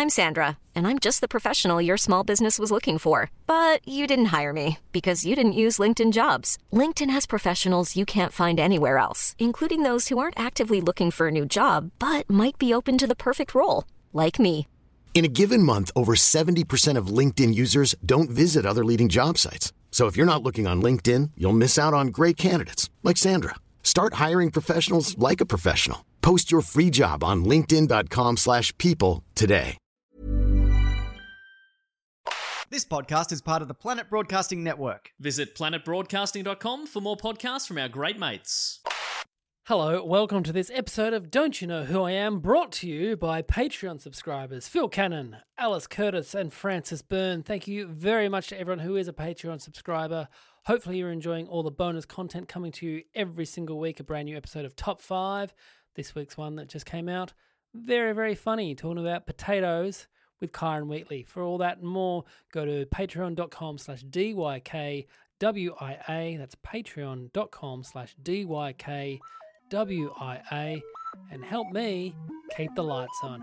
I'm Sandra, and I'm just the professional your small business was looking for. But you didn't hire me because you didn't use LinkedIn Jobs. LinkedIn has professionals you can't find anywhere else, including those who aren't actively looking for a new job, but might be open to the perfect role, like me. In a given month, over 70% of LinkedIn users don't visit other leading job sites. So if you're not looking on LinkedIn, you'll miss out on great candidates like Sandra. Start hiring professionals like a professional. Post your free job on linkedin.com/people today. This podcast is part of the Planet Broadcasting Network. Visit planetbroadcasting.com for more podcasts from our great mates. Hello, welcome to this episode of Don't You Know Who I Am, brought to you by Patreon subscribers Phil Cannon, Alice Curtis and Francis Byrne. Thank you very much to everyone who is a Patreon subscriber. Hopefully you're enjoying all the bonus content coming to you every single week, a brand new episode of Top 5. This week's one that just came out, very, very funny, talking about potatoes with Kyron Wheatley. For all that and more, go to patreon.com/DYKWIA. That's patreon.com/DYKWIA. And help me keep the lights on.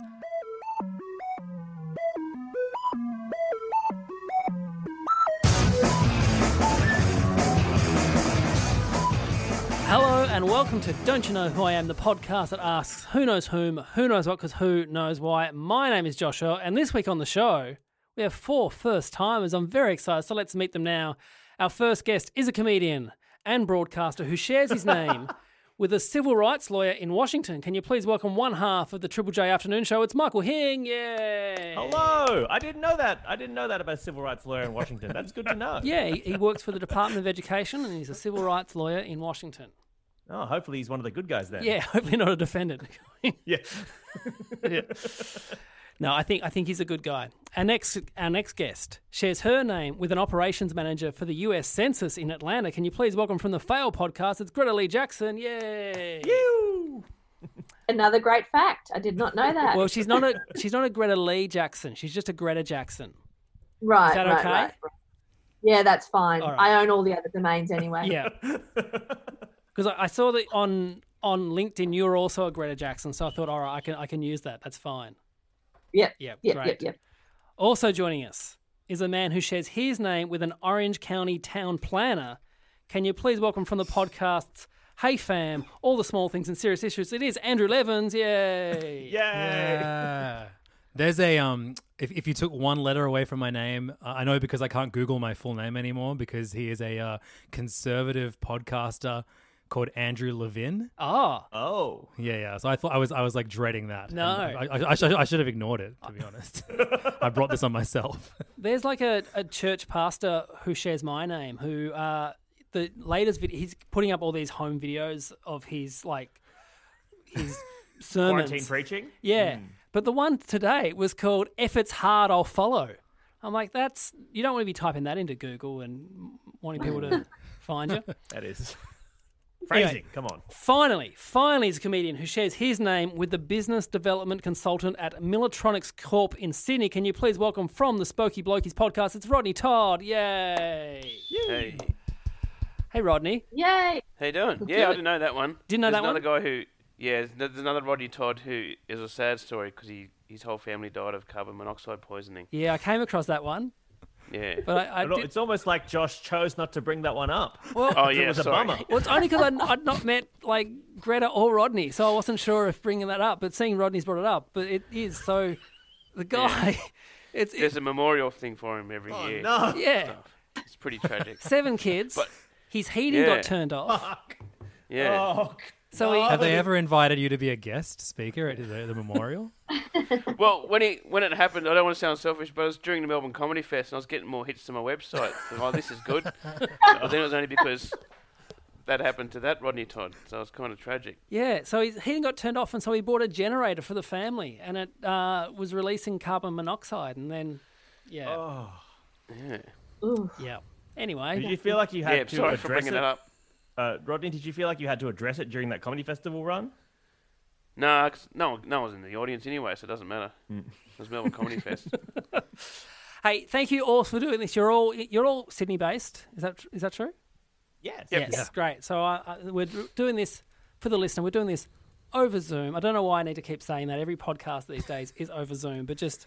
Hello and welcome to Don't You Know Who I Am, the podcast that asks who knows whom, who knows what, because who knows why. My name is Joshua, and this week on the show, we have 4 first-timers. I'm very excited, so let's meet them now. Our first guest is a comedian and broadcaster who shares his name with a civil rights lawyer in Washington. Can you please welcome one half of the Triple J Afternoon Show? It's Michael Hing. Yay! Hello. I didn't know that about a civil rights lawyer in Washington. That's good to know. Yeah, he works for the Department of Education, and he's a civil rights lawyer in Washington. Oh, hopefully he's one of the good guys then. Yeah, hopefully not a defendant. Yeah. Yeah. No, I think he's a good guy. Our next guest shares her name with an operations manager for the U.S. Census in Atlanta. Can you please welcome from the Fail podcast? It's Greta Lee Jackson. Yay! You. Another great fact. I did not know that. Well, she's not a Greta Lee Jackson. She's just a Greta Jackson. Right. Is that okay? Right. Yeah, that's fine. All right. I own all the other domains anyway. Yeah. Because I saw that on LinkedIn you were also a Greta Jackson, so I thought, all right, I can use that. That's fine. Yep. Great. Also joining us is a man who shares his name with an Orange County town planner. Can you please welcome from the podcasts Hey Fam, All the Small Things and Serious Issues? It is Andrew Levins. Yay! Yay! Yeah. There's a if you took one letter away from my name, I know because I can't Google my full name anymore because he is a conservative podcaster called Andrew Levin. Oh. Yeah. So I thought I was like dreading that. No. I should have ignored it, to be honest. I brought this on myself. There's like a church pastor who shares my name who the latest video, he's putting up all these home videos of his sermons. Quarantine preaching? Yeah. But the one today was called If It's Hard, I'll Follow. I'm like, you don't want to be typing that into Google and wanting people to find you. That is phrasing. Anyway, Come on. Finally is a comedian who shares his name with the business development consultant at Millatronics Corp in Sydney. Can you please welcome from the Spokey Blokies podcast, it's Rodney Todd. Yay. Hey. Hey, Rodney. Yay. How you doing? Yeah, I didn't know that one. Didn't know there's that one? another guy who, there's another Rodney Todd who is a sad story because his whole family died of carbon monoxide poisoning. Yeah, I came across that one. Yeah. But I did... It's almost like Josh chose not to bring that one up. Well, it was a bummer. Well, it's only because I'd not met like Greta or Rodney, so I wasn't sure if bringing that up. But seeing Rodney's brought it up, but it is so. The guy, there's a memorial thing for him every year. No. Yeah, it's pretty tragic. 7 kids. But his heating got turned off. Fuck. Yeah. Oh, so have they ever invited you to be a guest speaker at the memorial? Well, when it happened, I don't want to sound selfish, but it was during the Melbourne Comedy Fest, and I was getting more hits to my website. So, this is good. But then it was only because that happened to that Rodney Todd, so it's kind of tragic. Yeah, so his heating got turned off, and so he bought a generator for the family, and it was releasing carbon monoxide, and then, Yeah. Yeah. Anyway. Did you feel like you had to sorry address for bringing it? that up. Rodney, did you feel like you had to address it during that comedy festival run? No, no one was in the audience anyway, so it doesn't matter. It was Melbourne Comedy Fest. Hey, thank you all for doing this. You're all Sydney based. Is that true? Yes. Yes. Yeah. Great. So we're doing this for the listener. We're doing this over Zoom. I don't know why I need to keep saying that. Every podcast these days is over Zoom, but just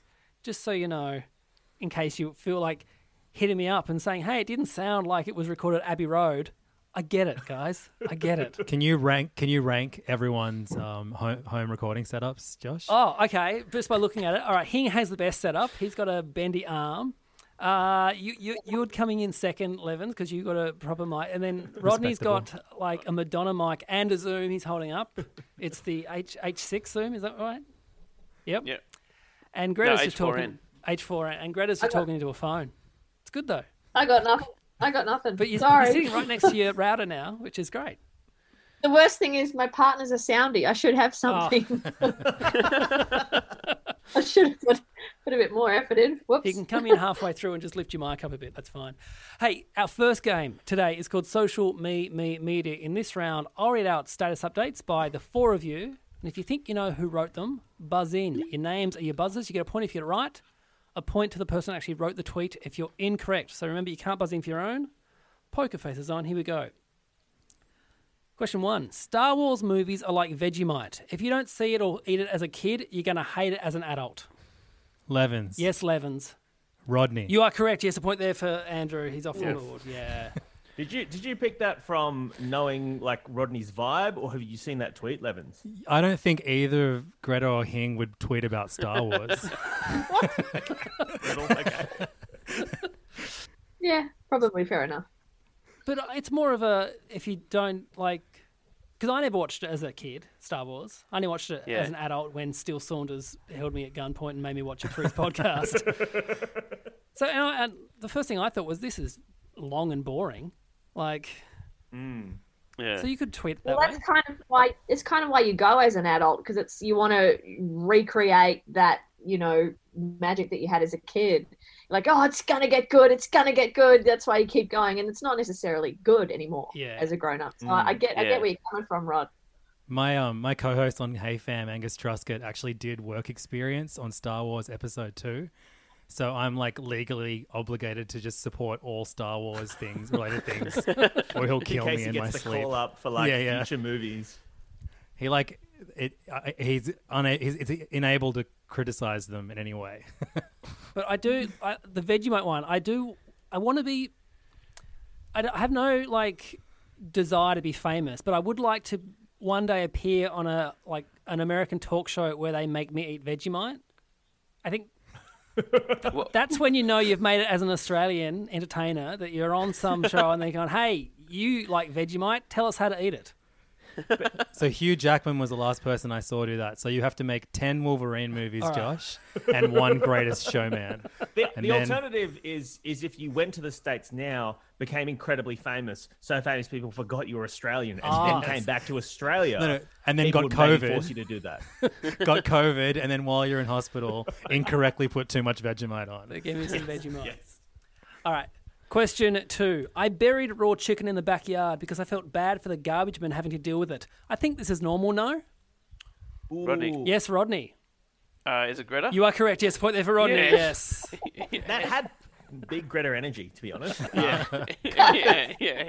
just so you know, in case you feel like hitting me up and saying, hey, it didn't sound like it was recorded at Abbey Road. I get it, guys. I get it. Can you rank everyone's home recording setups, Josh? Oh, okay. Just by looking at it. All right, Hing has the best setup. He's got a bendy arm. You're coming in second, Levins, because you got a proper mic, and then Rodney's got like a Madonna mic and a Zoom he's holding up. It's the H6 Zoom, is that right? Yep. Yep. And Greta's No, just H4N. talking H4N, and Greta's just talking into a phone. It's good though. I got nothing. But you're Sorry. sitting right next to your router now, which is great. The worst thing is my partner's a soundy. I should have something. I should have put a bit more effort in. Whoops. You can come in halfway through and just lift your mic up a bit. That's fine. Hey, our first game today is called Social Media. In this round, I'll read out status updates by the four of you. And if you think you know who wrote them, buzz in. Your names are your buzzers. You get a point if you're right, a point to the person who actually wrote the tweet if you're incorrect. So remember, you can't buzz in for your own. Poker faces on. Here we go. Question 1. Star Wars movies are like Vegemite. If you don't see it or eat it as a kid, you're going to hate it as an adult. Levins. Yes, Levins. Rodney. You are correct. Yes, a point there for Andrew. He's off the board. Yeah. Did you pick that from knowing like Rodney's vibe, or have you seen that tweet, Levins? I don't think either of Greta or Hing would tweet about Star Wars. Okay. Yeah, probably fair enough. But it's more of a, if you don't like, because I never watched it as a kid, Star Wars. I only watched it as an adult when Steele Saunders held me at gunpoint and made me watch it for his podcast. So and the first thing I thought was, this is long and boring. Like, Yeah. so you could tweet it that Well, way. that's kind of why you go as an adult, because it's you want to recreate that magic that you had as a kid. Like, oh, it's gonna get good. It's gonna get good. That's why you keep going, and it's not necessarily good anymore as a grown up. So I get where you're coming from, Rod. My co-host on Hey Fam, Angus Truscott, actually did work experience on Star Wars Episode 2. So I'm like legally obligated to just support all Star Wars related things, or he'll kill me in my the sleep. Call up for future movies. He he's unable to criticize them in any way. But the Vegemite one, I want to be, I have no like desire to be famous, but I would like to one day appear on an American talk show where they make me eat Vegemite. I think that's when you know you've made it as an Australian entertainer, that you're on some show and they're going, hey, you like Vegemite? Tell us how to eat it. So Hugh Jackman was the last person I saw do that. So you have to make 10 Wolverine movies, right, Josh, and one Greatest Showman. The alternative is if you went to the States now, became incredibly famous, so famous people forgot you were Australian, and then came back to Australia. And then got people would maybe COVID. Force you to do that. Got COVID, and then while you're in hospital, incorrectly put too much Vegemite on. They gave me some Vegemite. Yes. All right. Question 2. I buried raw chicken in the backyard because I felt bad for the garbage men having to deal with it. I think this is normal, no? Rodney. Yes, Rodney. Is it Greta? You are correct. Yes, point there for Rodney. Yeah. Yes. That had big Greta energy, to be honest. Yeah. Yeah.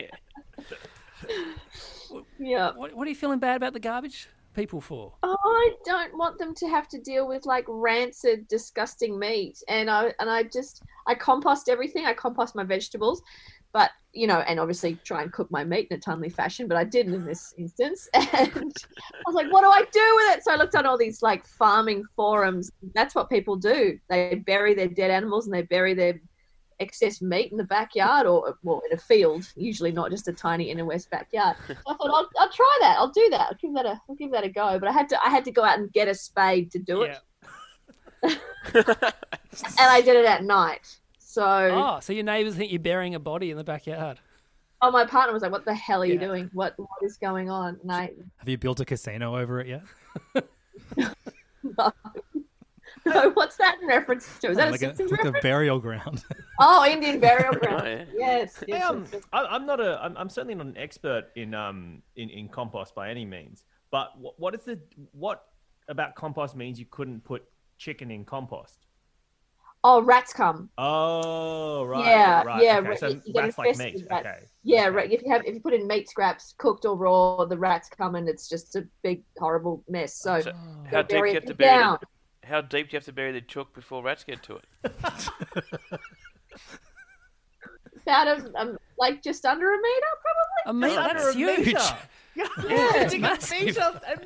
Yeah. What are you feeling bad about the garbage people for? I don't want them to have to deal with like rancid, disgusting meat. And I compost everything. I compost my vegetables, but and obviously try and cook my meat in a timely fashion. But I didn't in this instance, and I was like, what do I do with it? So I looked on all these like farming forums. That's what people do. They bury their dead animals and they bury their excess meat in the backyard, or in a field, usually not just a tiny inner west backyard. So I thought I'll try that. I'll do that. I'll give that a go. But I had to go out and get a spade to do it. And I did it at night. So so your neighbours think you're burying a body in the backyard. Oh, my partner was like, "What the hell are you doing? What is going on?" And Have you built a casino over it yet? No, what's that in reference to? Is that like a Simpsons a reference? burial ground. Oh, Indian burial ground. Oh, yeah. Yes. Hey, I'm certainly not an expert in compost by any means. But what about compost means you couldn't put chicken in compost? Oh, rats come. Oh, right. Yeah, right. yeah. Okay, so You get rats like infested meat. with rats. Okay. Yeah, Okay. right. If you put in meat scraps, cooked or raw, the rats come and it's just a big horrible mess. So How bury deep it you have to bury down. it? how deep do you have to bury the chook before rats get to it? About like just under a meter, probably. A meter? That's huge. Yeah, it's massive.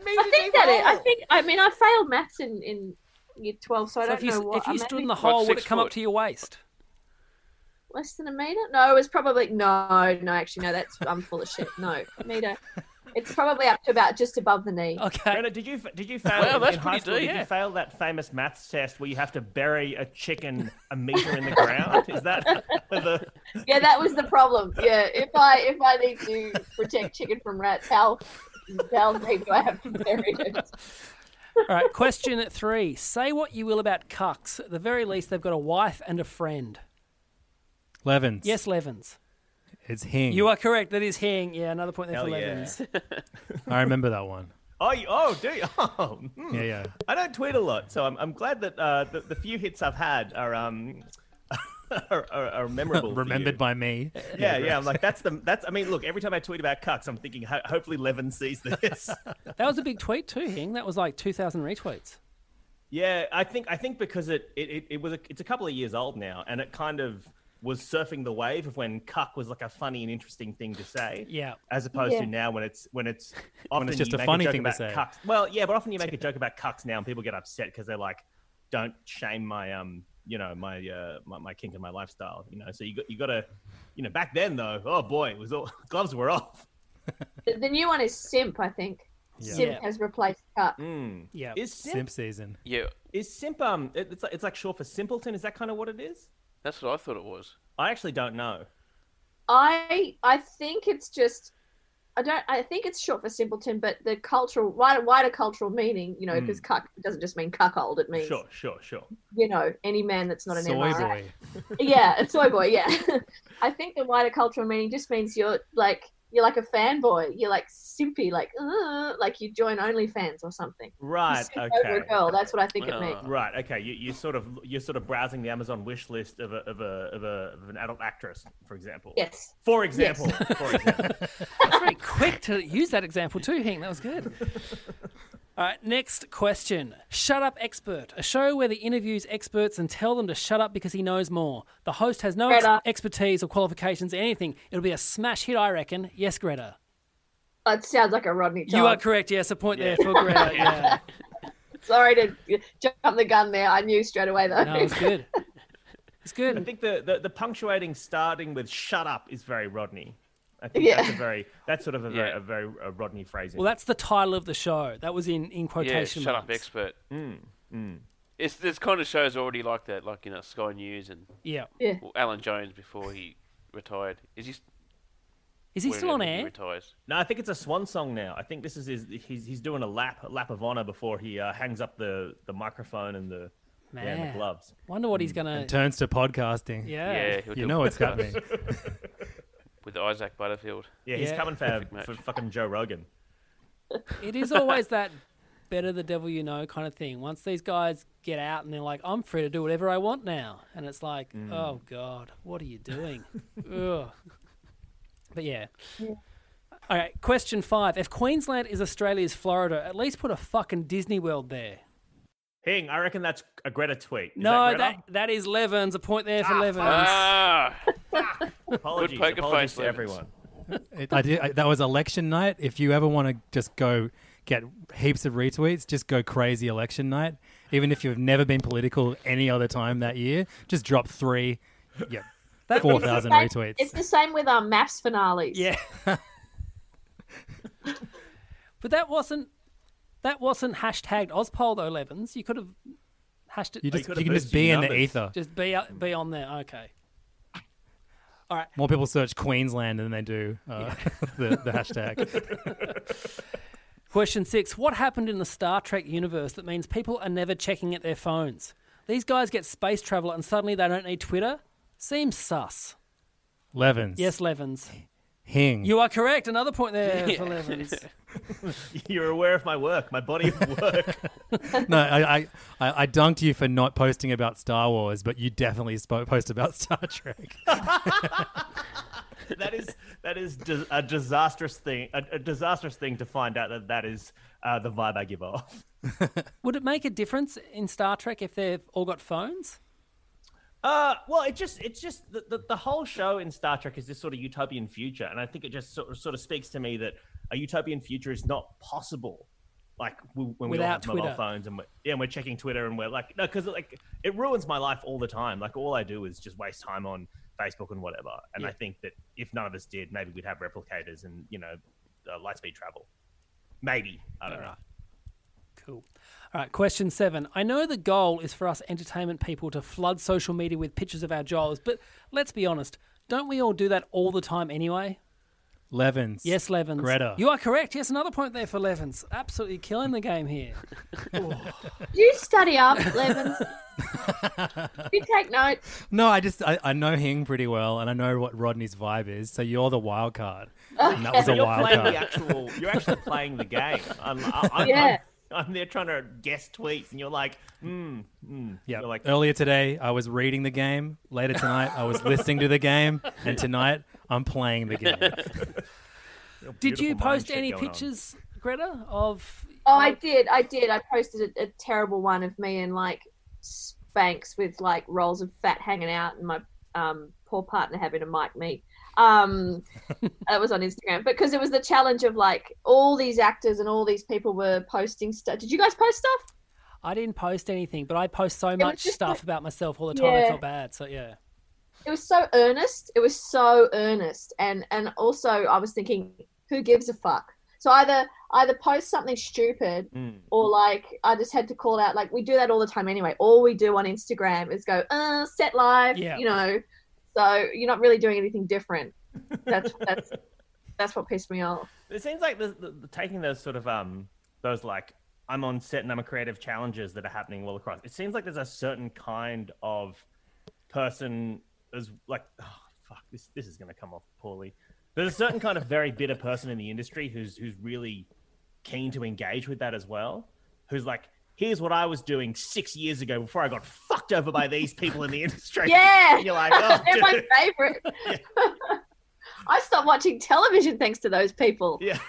I mean, I failed maths in year 12, so I don't know what. If you stood in the Like hole, would 6 it come up foot. to your waist? Less than a meter? No, it was probably actually no. I'm full of shit. No, a meter. It's probably up to about just above the knee. Okay. Brenda, did you fail Wow, that's in high pretty school? deep, Did yeah. you fail that famous maths test where you have to bury a chicken a meter in the ground? Is that the? Yeah, that was the problem. Yeah, if I need to protect chicken from rats, how deep do I have to bury it? All right, question 3. Say what you will about cucks. At the very least, they've got a wife and a friend. Levens. Yes, Levens. It's Hing. You are correct. That is Hing. Yeah, another point there Hell for yeah. Levens. I remember that one. Oh, do you? Oh, Yeah. I don't tweet a lot, so I'm glad that the few hits I've had are are memorable. for Remembered you. by me. Yeah. I'm like that's. I mean, look. Every time I tweet about cucks, I'm thinking hopefully Levin sees this. That was a big tweet too, Hing. That was like 2,000 retweets. Yeah, I think because it's a couple of years old now, and it kind of was surfing the wave of when cuck was like a funny and interesting thing to say. Yeah. As opposed to now when it's often just you a make funny joke thing to about say. Cucks. Well, yeah, but often you make a joke about cucks now, and people get upset because they're like, "Don't shame my my kink and my lifestyle." So you got to, back then though, oh boy, it was all gloves were off. The new one is simp, I think. Yeah. Simp Yeah. has replaced cuck. Yeah. Is Simp season. Yeah, is simp it's like short for simpleton? Is that kind of what it is? that's what I thought it was. I actually don't know. I think it's just I think it's short for simpleton, but the wider cultural meaning, because cuck doesn't just mean cuckold, it means Sure. any man that's not an Soy MRA. boy. Yeah, a soy boy, yeah. I think the wider cultural meaning just means you're like a fanboy. You're like simpy, like you join OnlyFans or something. Right. You simp Okay. over a girl. That's what I think it means. Right. Okay. You're sort of browsing the Amazon wish list of an adult actress, for example. Yes. For example. For example. That's very quick to use that example too, Hing. That was good. All right, next question. Shut Up Expert, a show where they interviews experts and tell them to shut up because he knows more. The host has no Greta. expertise or qualifications, anything. It'll be a smash hit, I reckon. Yes, Greta. It sounds like a Rodney Todd. You are correct. Yes, a point there for Greta. Yeah. Sorry to jump the gun there. I knew straight away though. No, it's good. It's I good. think the punctuating starting with "shut up" is very Rodney. I think that's sort of a very Rodney phrasing. Well, that's the title of the show. That was in quotation Shut marks. Up Expert. It's this kind of shows already like that, like Sky News and Yeah. well, Alan Jones before he retired. Is he still on whenever he air? retires? No, I think it's a swan song now. I think this is he's doing a lap of honor before he hangs up the microphone and the Man. gloves. Wonder what he's gonna. And turns to podcasting. Yeah. he'll You do know a what's podcast happening. with Isaac Butterfield. Yeah, he's Yeah. coming Perfect for match. fucking Joe Rogan. It is always that better the devil you know kind of thing. Once these guys get out and they're like, I'm free to do whatever I want now. And it's like, oh, God, what are you doing? Ugh. But yeah. All right, question 5. If Queensland is Australia's Florida, at least put a fucking Disney World there. Hing, I reckon that's a Greta tweet. Is No, Greta? that is Levens. A point there for Levens. Apologies, poker apologies face, to Levens. everyone. That was election night. If you ever want to just go get heaps of retweets, just go crazy election night. Even if you've never been political any other time that year, just drop 3. Yeah, 4,000 retweets. It's the same with our maths finales. Yeah. But that wasn't hashtagged Ozpoll though, Levens. You could have hashed it. You could've can just boosted be your in the numbers. ether. Just be on there. Okay. All right. More people search Queensland than they do the hashtag. Question 6. What happened in the Star Trek universe that means people are never checking at their phones? These guys get space travel and suddenly they don't need Twitter? Seems sus. Levens. Yes, Levens. Hing. You are correct. Another point there for Levens. You're aware of my work, my body of work. No, I dunked you for not posting about Star Wars, but you definitely post about Star Trek. that is a disastrous thing. A disastrous thing to find out that is the vibe I give off. Would it make a difference in Star Trek if they've all got phones? Well, it's just the whole show in Star Trek is this sort of utopian future, and I think it just sort of speaks to me that a utopian future is not possible. Like when we all have mobile Twitter. phones and we're checking Twitter and we're like, no, because like it ruins my life all the time. Like all I do is just waste time on Facebook and whatever. And I think that if none of us did, maybe we'd have replicators and light speed travel. Maybe I don't know. Cool. All right, question 7. I know the goal is for us entertainment people to flood social media with pictures of our jobs, but let's be honest, don't we all do that all the time anyway? Levens. Yes, Levens. Greta. You are correct. Yes, another point there for Levens. Absolutely killing the game here. You study up, Levens. You take notes. No, I know Hing pretty well, and I know what Rodney's vibe is. So you're the wild card, and that was a You're wild playing card. You're actually playing the game. I'm there trying to guess tweets, and you're like, Yeah. You're like, Earlier today, I was reading the game. Later tonight, I was listening to the game, and tonight, I'm playing the game. Did you Beautiful mind post shit any going on. pictures, Greta, of... Oh, I did. I posted a terrible one of me in like Spanx with like rolls of fat hanging out, and my poor partner having to mic me. That was on Instagram because it was the challenge of like all these actors and all these people were posting stuff. Did you guys post stuff? I didn't post anything, but I post so was much just stuff like- about myself all the time. I Yeah. felt bad. So yeah. It was so earnest. It was so earnest, and also I was thinking, who gives a fuck? So either post something stupid, or like I just had to call out. Like we do that all the time anyway. All we do on Instagram is go set live. Yeah. You know, so you're not really doing anything different. That's what pissed me off. It seems like the taking those sort of those like I'm on set and I'm a creative challenges that are happening all across. It seems like there's a certain kind of person as like this is going to come off poorly. There's a certain kind of very bitter person in the industry who's really keen to engage with that as well. Who's like, here's what I was doing 6 years ago before I got fucked over by these people in the industry. Yeah, And you're like, oh, they're my dude. favorite. I stopped watching television thanks to those people. Yeah.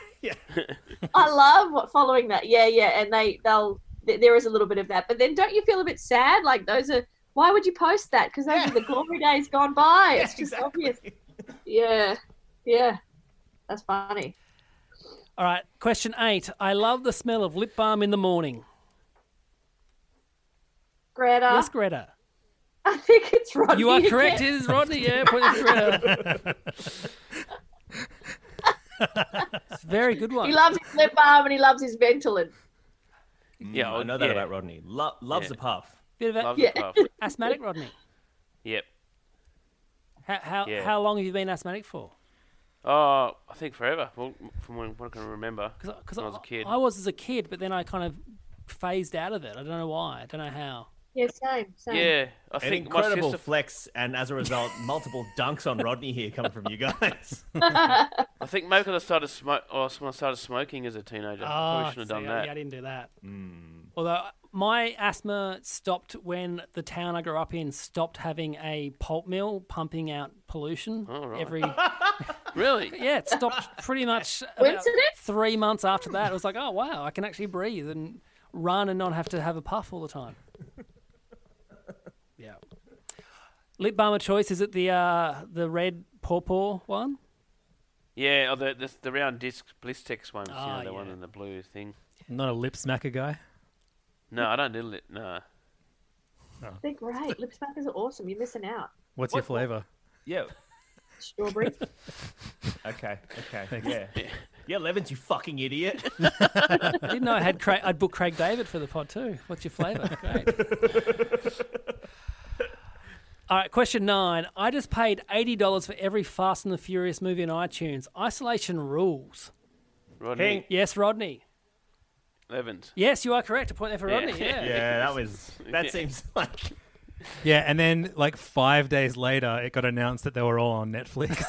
I love following that. Yeah, and there is a little bit of that. But then don't you feel a bit sad? Like those are, why would you post that? Because those are the glory days gone by. It's just obvious. Yeah. That's funny. All right, question 8. I love the smell of lip balm in the morning. Greta. Yes, Greta. I think it's Rodney. You are again. correct. It is Rodney. Yeah, point it to Greta. It's a very good one. He loves his lip balm and he loves his Ventolin. Yeah, I know that about Rodney. Loves Yeah. the puff. Bit of a, Love Yeah. the puff. asthmatic, Rodney. Yep. Yeah. How long have you been asthmatic for? Oh, I think forever. Well, from when I can remember. Because when I was a kid. I was as a kid, but then I kind of phased out of it. I don't know why. I don't know how. Yeah, same. Yeah, I An think my incredible sister. flex, and as a result, multiple dunks on Rodney here coming from you guys. I think maybe because I started smoke. Oh, when I started smoking as a teenager, I probably Oh, shouldn't have see, done that. I didn't do that. Although my asthma stopped when the town I grew up in stopped having a pulp mill pumping out pollution Oh, right. every. Really? Yeah, it stopped pretty much about Coincidence? 3 months after that. It was like, oh wow, I can actually breathe and run and not have to have a puff all the time. Yeah. Lip balm of choice, is it the red pawpaw one? Yeah, or the round disc Blistex ones. Oh, The yeah. one in the blue thing. Not a lip smacker guy. No, I don't do lip. No. They're great. Lip smackers are awesome. You're missing out. What's your flavour? Yeah. Strawberry. Okay. Yeah. Yeah, Levins, you fucking idiot. I didn't know I'd booked Craig David for the pod too. What's your flavour? Great. All right, question 9. I just paid $80 for every Fast and the Furious movie on iTunes. Isolation rules. Rodney King. Yes, Rodney. Evans. Yes, you are correct. A point there for Yeah. Rodney. Yeah. Yeah, that Yeah. seems like Yeah, and then like 5 days later, it got announced that they were all on Netflix.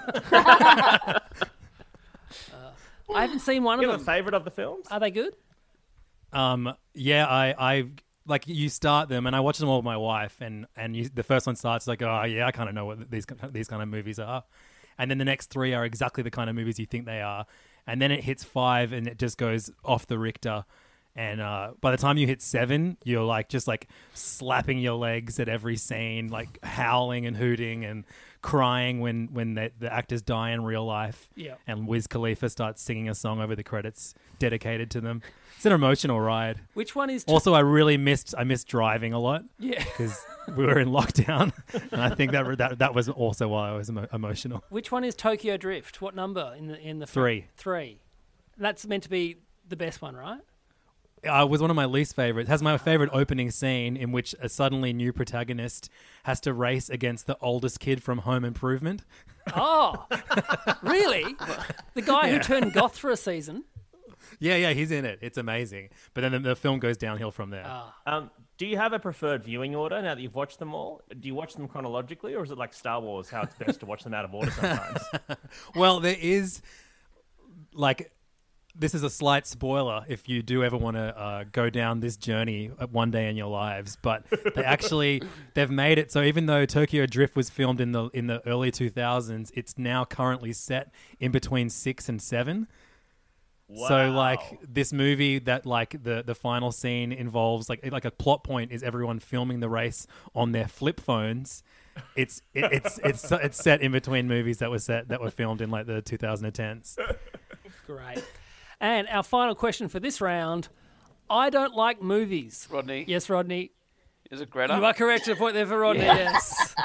I haven't seen one you of have a them. favorite of the films. Are they good? Yeah, I like you start them, and I watch them all with my wife, and the first one starts like, oh yeah, I kind of know what these kind of movies are, and then the next 3 are exactly the kind of movies you think they are, and then it hits 5 and it just goes off the Richter. And by the time you hit 7, you're like just like slapping your legs at every scene, like howling and hooting and crying when the actors die in real life. Yeah. And Wiz Khalifa starts singing a song over the credits dedicated to them. It's an emotional ride. Which one is... Also, I missed driving a lot. Yeah. Because we were in lockdown. And I think that was also why I was emotional. Which one is Tokyo Drift? What number in the 3. 3. That's meant to be the best one, right? Was one of my least favorites. It has my favorite opening scene in which a suddenly new protagonist has to race against the oldest kid from Home Improvement. Oh, really? The guy who turned goth for a season? Yeah, he's in it. It's amazing. But then the film goes downhill from there. Do you have a preferred viewing order now that you've watched them all? Do you watch them chronologically, or is it like Star Wars, how it's best to watch them out of order sometimes? Well, there is, like... This is a slight spoiler if you do ever want to go down this journey one day in your lives, but they've made it so even though Tokyo Drift was filmed in the early 2000s, it's now currently set in between 6 and 7. Wow. So like this movie that like the final scene involves like a plot point is everyone filming the race on their flip phones. It's set in between movies that were filmed in like the 2010s. Great. And our final question for this round, I don't like movies. Rodney? Yes, Rodney. Is it Greta? You are correct. A point there for Rodney, yes.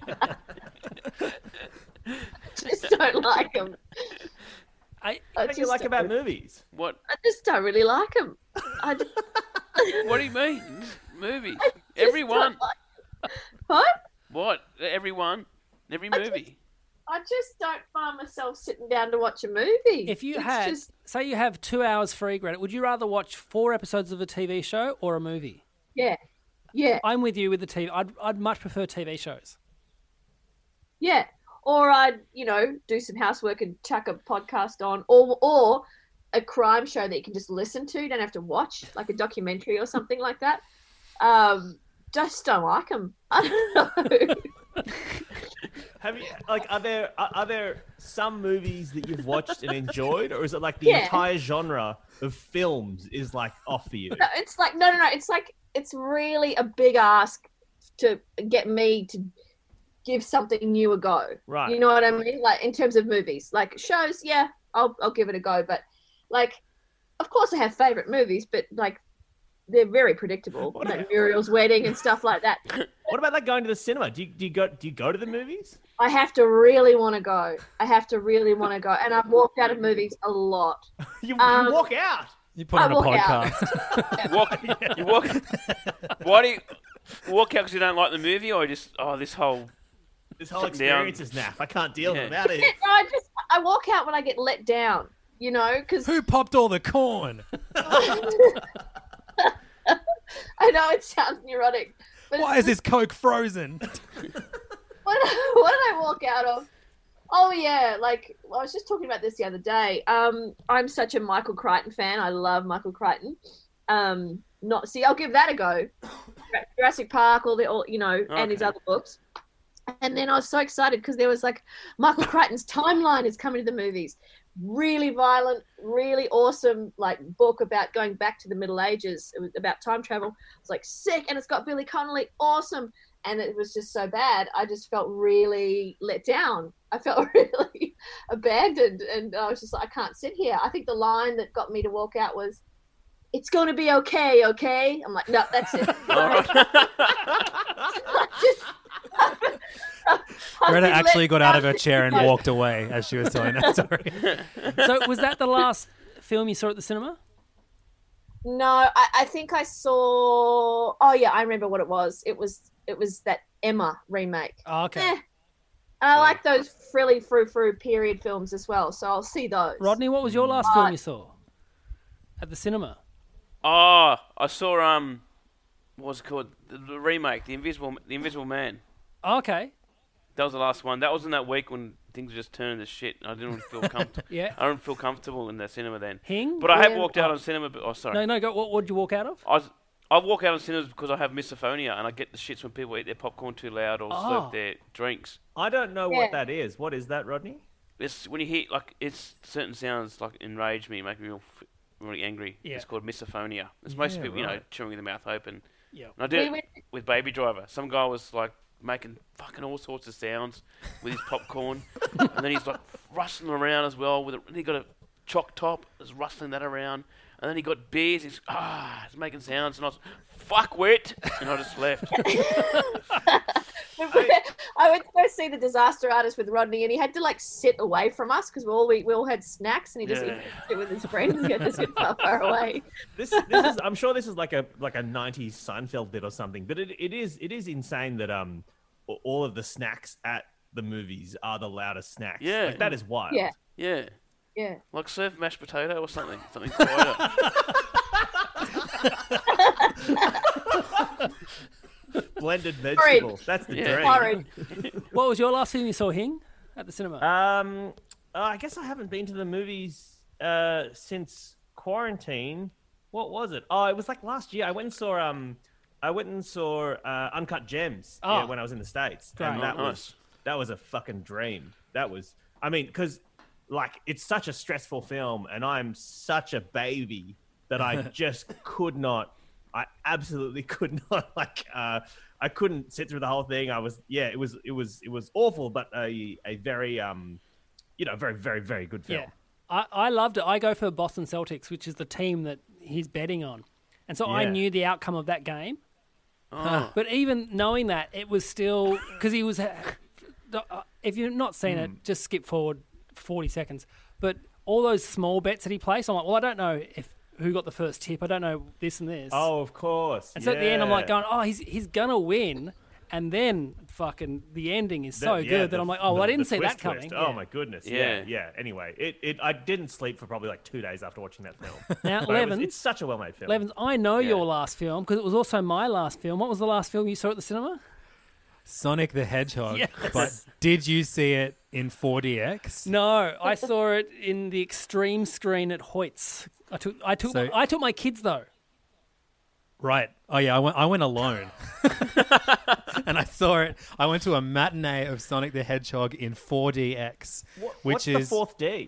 Just don't like them. What do you like about movies? What? I just don't really like them. What do you mean? Movies. Everyone. What? What? Everyone. Every movie. I just don't find myself sitting down to watch a movie. If you say you have 2 hours free, Greta, would you rather watch 4 episodes of a TV show or a movie? Yeah. I'm with you with the TV. I'd much prefer TV shows. Yeah. Or I'd, do some housework and chuck a podcast on, or a crime show that you can just listen to. You don't have to watch, like a documentary or something like that. Just don't like them. I don't know. Have you are there some movies that you've watched and enjoyed, or is it like the entire genre of films is like off for you? No, it's like no. It's like it's really a big ask to get me to give something new a go. Right. You know what I mean? Like in terms of movies, like shows, yeah, I'll give it a go. But like, of course, I have favorite movies, but like they're very predictable. Like Muriel's Wedding and stuff like that. What about like going to the cinema? Do you go to the movies? I have to really want to go. And I've walked out of movies a lot. You walk out. You put on a podcast. You walk. Why do you walk out because you don't like the movie, or just this whole experience is naff? I can't deal with it. Out of here. No, I walk out when I get let down. Because who popped all the corn? I know it sounds neurotic, but why is this Coke frozen? What did I walk out of? Oh yeah, like I was just talking about this the other day. I'm such a Michael Crichton fan. I love Michael Crichton. I'll give that a go. Jurassic Park, and his other books. And then I was so excited because there was like Michael Crichton's timeline is coming to the movies. Really violent, really awesome, like book about going back to the Middle Ages. It was about time travel. It's like sick, and it's got Billy Connolly, awesome. And it was just so bad. I just felt really let down. I felt really abandoned, and I was just like, I can't sit here. I think the line that got me to walk out was, "It's going to be okay, okay?" I'm like, no, that's it. Greta actually got out of her chair and walked away as she was telling that story. So was that the last film you saw at the cinema? No, I think I saw... Oh, yeah, I remember what it was. It was that Emma remake. Oh, okay. And I like those frilly frou-frou period films as well, so I'll see those. Rodney, what was your last film you saw at the cinema? Oh, I saw what was it called? The remake, The Invisible Man. Oh, okay. That was the last one. That was in that week when things were just turning to shit. I didn't feel comfortable. Yeah. I didn't feel comfortable in the cinema then. Hing? But I have walked out on cinema. Sorry. No, go. What did you walk out of? I I walk out on cinemas because I have misophonia and I get the shits when people eat their popcorn too loud or slurp their drinks. I don't know what that is. What is that, Rodney? It's when you hear it's certain sounds like enrage me, make me really angry. Yeah. It's called misophonia. It's most people, chewing their mouth open. Yeah. And I did it with Baby Driver. Some guy was like making fucking all sorts of sounds with his popcorn, and then he's like rustling around as well. And he got a choc top, was rustling that around, and then he got beers. He's making sounds, and I was fuck wit, and I just left. I went to go see The Disaster Artist with Rodney, and he had to like sit away from us because we all had snacks, and he just sit with his friends. He had to sit far away. This is. I'm sure this is like a 90s Seinfeld bit or something, but it is insane that all of the snacks at the movies are the loudest snacks. Yeah, like, that is wild. Yeah. Like serve mashed potato or something quieter. Blended vegetables. That's the dream. Horrid. What was your last film you saw, Hing, at the cinema? I guess I haven't been to the movies since quarantine. What was it? Oh, it was like last year. I went and saw Uncut Gems when I was in the States, and that was a fucking dream. That was, I mean, because like it's such a stressful film, and I'm such a baby that I just could not. I absolutely could not I couldn't sit through the whole thing. It was awful, but a very very, very, very good film. Yeah. I loved it. I go for Boston Celtics, which is the team that he's betting on. And so I knew the outcome of that game. But even knowing that, it was still, because he was, if you've not seen it, just skip forward 40 seconds. But all those small bets that he placed, I'm like, well, I don't know who got the first tip. I don't know this and this. Oh, of course. And so at the end, I'm like going, he's going to win. And then fucking the ending is so good that I'm like, I didn't see that coming. Oh, my goodness. Yeah. Anyway, I didn't sleep for probably like 2 days after watching that film. Now, Levins, it's such a well-made film. Levins, I know your last film because it was also my last film. What was the last film you saw at the cinema? Sonic the Hedgehog. Yes. But did you see it in 4DX? No, I saw it in the extreme screen at Hoyt's. I took my kids though. Right. Oh yeah, I went alone. And I saw it. I went to a matinee of Sonic the Hedgehog in 4DX, what's the fourth D?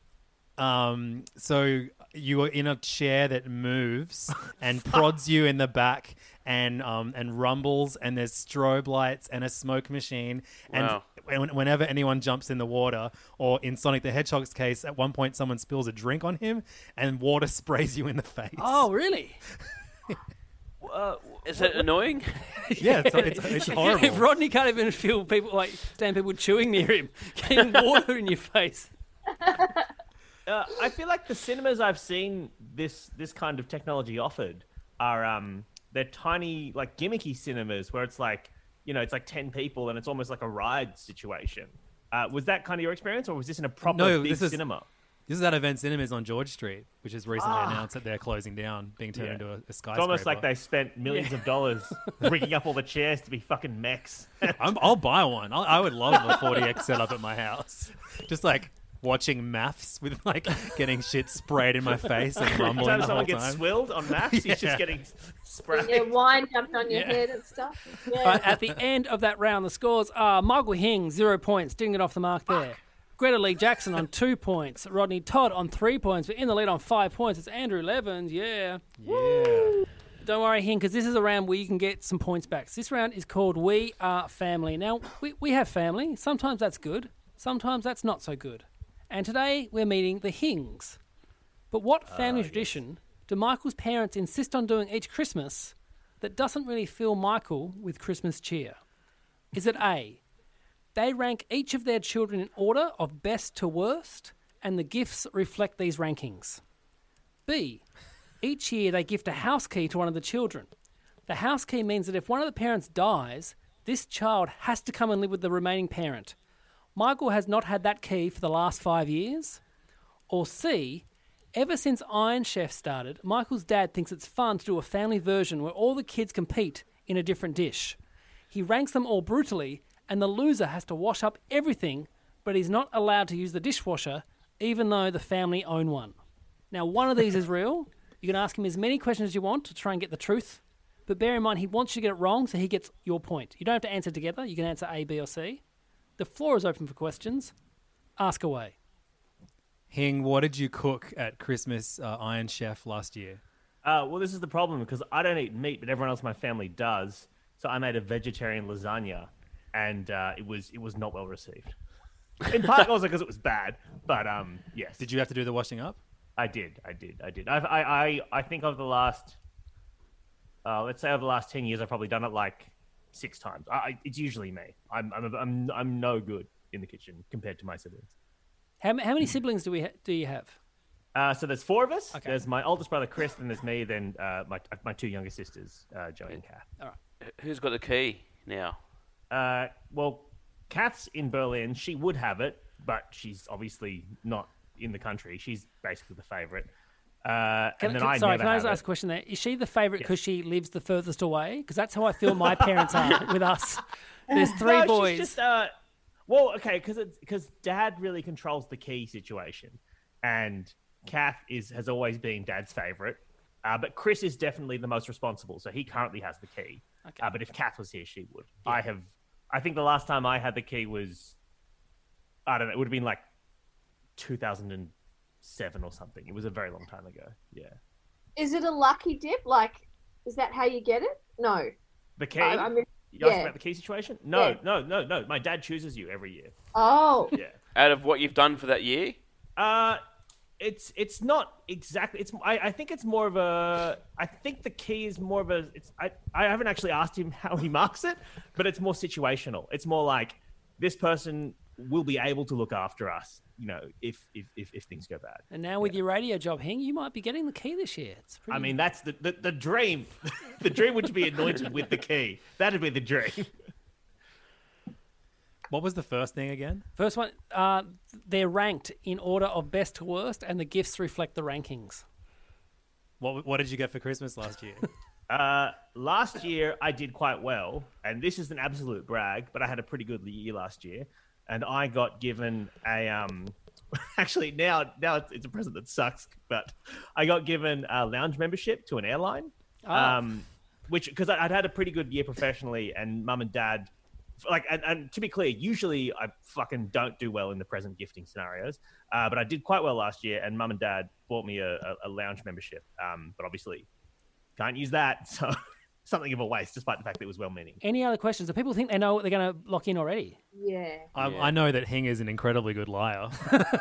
So you are in a chair that moves and prods you in the back and rumbles, and there's strobe lights and a smoke machine. And whenever anyone jumps in the water, or in Sonic the Hedgehog's case, at one point someone spills a drink on him and water sprays you in the face. Oh, really? Is it annoying? Yeah, it's horrible. If Rodney can't even feel stand people chewing near him, getting water in your face. I feel like the cinemas I've seen this kind of technology offered are they're tiny, like gimmicky cinemas where it's like, it's like 10 people and it's almost like a ride situation. Was that kind of your experience, or was this in a proper big cinema? This is at Event Cinemas on George Street, which has recently announced that they're closing down, being turned into a skyscraper. It's almost like they spent millions of dollars rigging up all the chairs to be fucking mechs. I'll buy one. I would love a 40X setup at my house. Just like watching maths with like getting shit sprayed in my face and rumbling the whole someone time. gets swilled on maths, he's just getting sprayed. Yeah, wine dumped on your head and stuff. Yeah. Right, at the end of that round, the scores are Michael Hing, 0 points, didn't get off the mark there. Greta Lee Jackson on 2 points. Rodney Todd on 3 points. But in the lead on 5 points, it's Andrew Levins. Yeah. Don't worry, Hing, because this is a round where you can get some points back. This round is called We Are Family. Now, we have family. Sometimes that's good. Sometimes that's not so good. And today we're meeting the Hings. But what family tradition do Michael's parents insist on doing each Christmas that doesn't really fill Michael with Christmas cheer? Is it A, they rank each of their children in order of best to worst, and the gifts reflect these rankings? B, each year they gift a house key to one of the children. The house key means that if one of the parents dies, this child has to come and live with the remaining parent. Michael has not had that key for the last 5 years. Or C, ever since Iron Chef started, Michael's dad thinks it's fun to do a family version where all the kids compete in a different dish. He ranks them all brutally, and the loser has to wash up everything, but he's not allowed to use the dishwasher, even though the family own one. Now, one of these is real. You can ask him as many questions as you want to try and get the truth But bear in mind, he wants you to get it wrong, so he gets your point. You don't have to answer together. You can answer A, B, or C. The floor is open for questions. Ask away. Hing, what did you cook at Christmas Iron Chef last year? Well, this is the problem because I don't eat meat, but everyone else in my family does. So I made a vegetarian lasagna, and it was not well received. In part also because it was bad, but yes. Did you have to do the washing up? I did. I think over the last, let's say over the last 10 years, I've probably done it like 6 times. It's usually me. I'm no good in the kitchen compared to my siblings. How many siblings do you have? So there's 4 of us. Okay. There's my oldest brother Chris, then there's me, then my 2 younger sisters, Joey and Kath. All right. Who's got the key now? Well, Kath's in Berlin. She would have it, but she's obviously not in the country. She's basically the favourite. Can I ask a question there? Is she the favourite because she lives the furthest away? Because that's how I feel my parents are with us. There's 3 boys. She's just, well, okay, because Dad really controls the key situation, and Kath has always been Dad's favourite, but Chris is definitely the most responsible, so he currently has the key. Okay. But if Kath was here, she would. Yeah. I think the last time I had the key was, I don't know, it would have been like 2007 or something. It was a very long time ago. Yeah. Is it a lucky dip? Like, is that how you get it? No. The key? I mean, You asked about the key situation? No. My dad chooses you every year. Oh. Yeah. Out of what you've done for that year? It's not exactly. I think it's more of a. I think the key is more of a. I haven't actually asked him how he marks it, but it's more situational. It's more like this person will be able to look after us, if things go bad. And now with your radio job, Hing, you might be getting the key this year. It's pretty... I mean, that's the dream. The dream would be anointed with the key. That'd be the dream. What was the first thing again? First one, they're ranked in order of best to worst, and the gifts reflect the rankings. What did you get for Christmas last year? Last year, I did quite well, and this is an absolute brag, but I had a pretty good year last year, and I got given a... Actually, now it's a present that sucks, but I got given a lounge membership to an airline, because I'd had a pretty good year professionally, and Mum and Dad... and to be clear, usually I fucking don't do well in the present gifting scenarios, but I did quite well last year, and Mum and Dad bought me a lounge membership, but obviously can't use that, so something of a waste, despite the fact that it was well-meaning. Any other questions? Do people think they know what they're going to lock in already? Yeah. I know that Hing is an incredibly good liar.